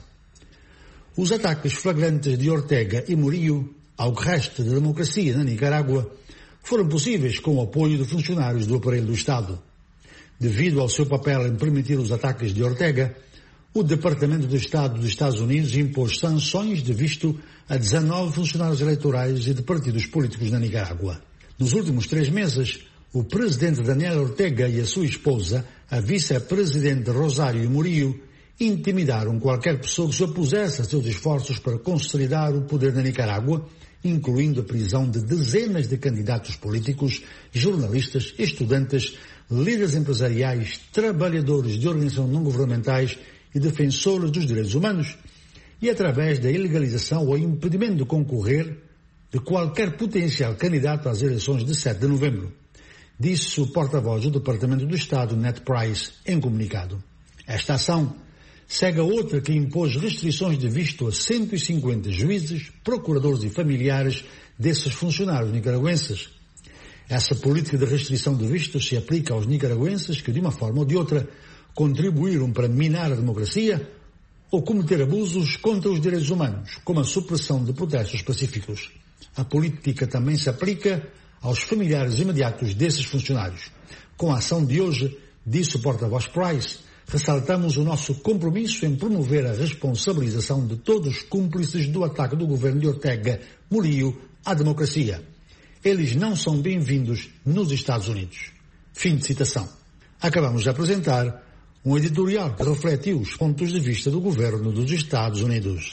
Os ataques flagrantes de Ortega e Murillo ao que resta da democracia na Nicarágua foram possíveis com o apoio de funcionários do aparelho do Estado. Devido ao seu papel em permitir os ataques de Ortega, o Departamento de Estado dos Estados Unidos impôs sanções de visto a dezenove funcionários eleitorais e de partidos políticos na Nicarágua. Nos últimos três meses, o presidente Daniel Ortega e a sua esposa, a vice-presidente Rosário Murillo, intimidaram qualquer pessoa que se opusesse a seus esforços para consolidar o poder na Nicarágua, incluindo a prisão de dezenas de candidatos políticos, jornalistas, estudantes, líderes empresariais, trabalhadores de organizações não governamentais e defensores dos direitos humanos, e através da ilegalização ou impedimento de concorrer de qualquer potencial candidato às eleições de sete de novembro, disse o porta-voz do Departamento do Estado, Ned Price, em comunicado. Esta ação segue a outra que impôs restrições de visto a cento e cinquenta juízes, procuradores e familiares desses funcionários nicaragüenses. Essa política de restrição de vistos se aplica aos nicaragüenses que, de uma forma ou de outra, contribuíram para minar a democracia ou cometer abusos contra os direitos humanos, como a supressão de protestos pacíficos. A política também se aplica aos familiares imediatos desses funcionários. Com a ação de hoje, disse o porta-voz Price, ressaltamos o nosso compromisso em promover a responsabilização de todos os cúmplices do ataque do governo de Ortega Murillo à democracia. Eles não são bem-vindos nos Estados Unidos. Fim de citação. Acabamos de apresentar um editorial que refletiu os pontos de vista do governo dos Estados Unidos.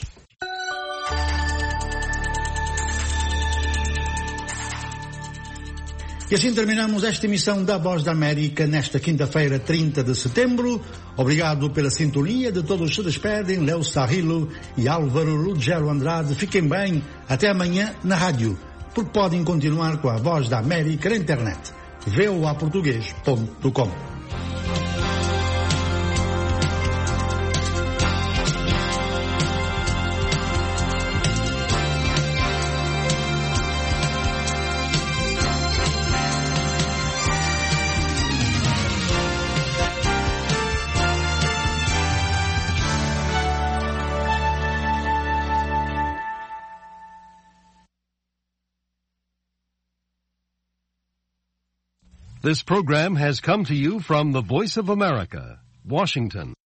E assim terminamos esta emissão da Voz da América nesta quinta-feira, trinta de setembro. Obrigado pela sintonia de todos que se despedem, Léo Sarrilo e Álvaro Lugero Andrade. Fiquem bem, até amanhã na rádio, porque podem continuar com a Voz da América na internet, v o a português ponto com. This program has come to you from the Voice of America, Washington.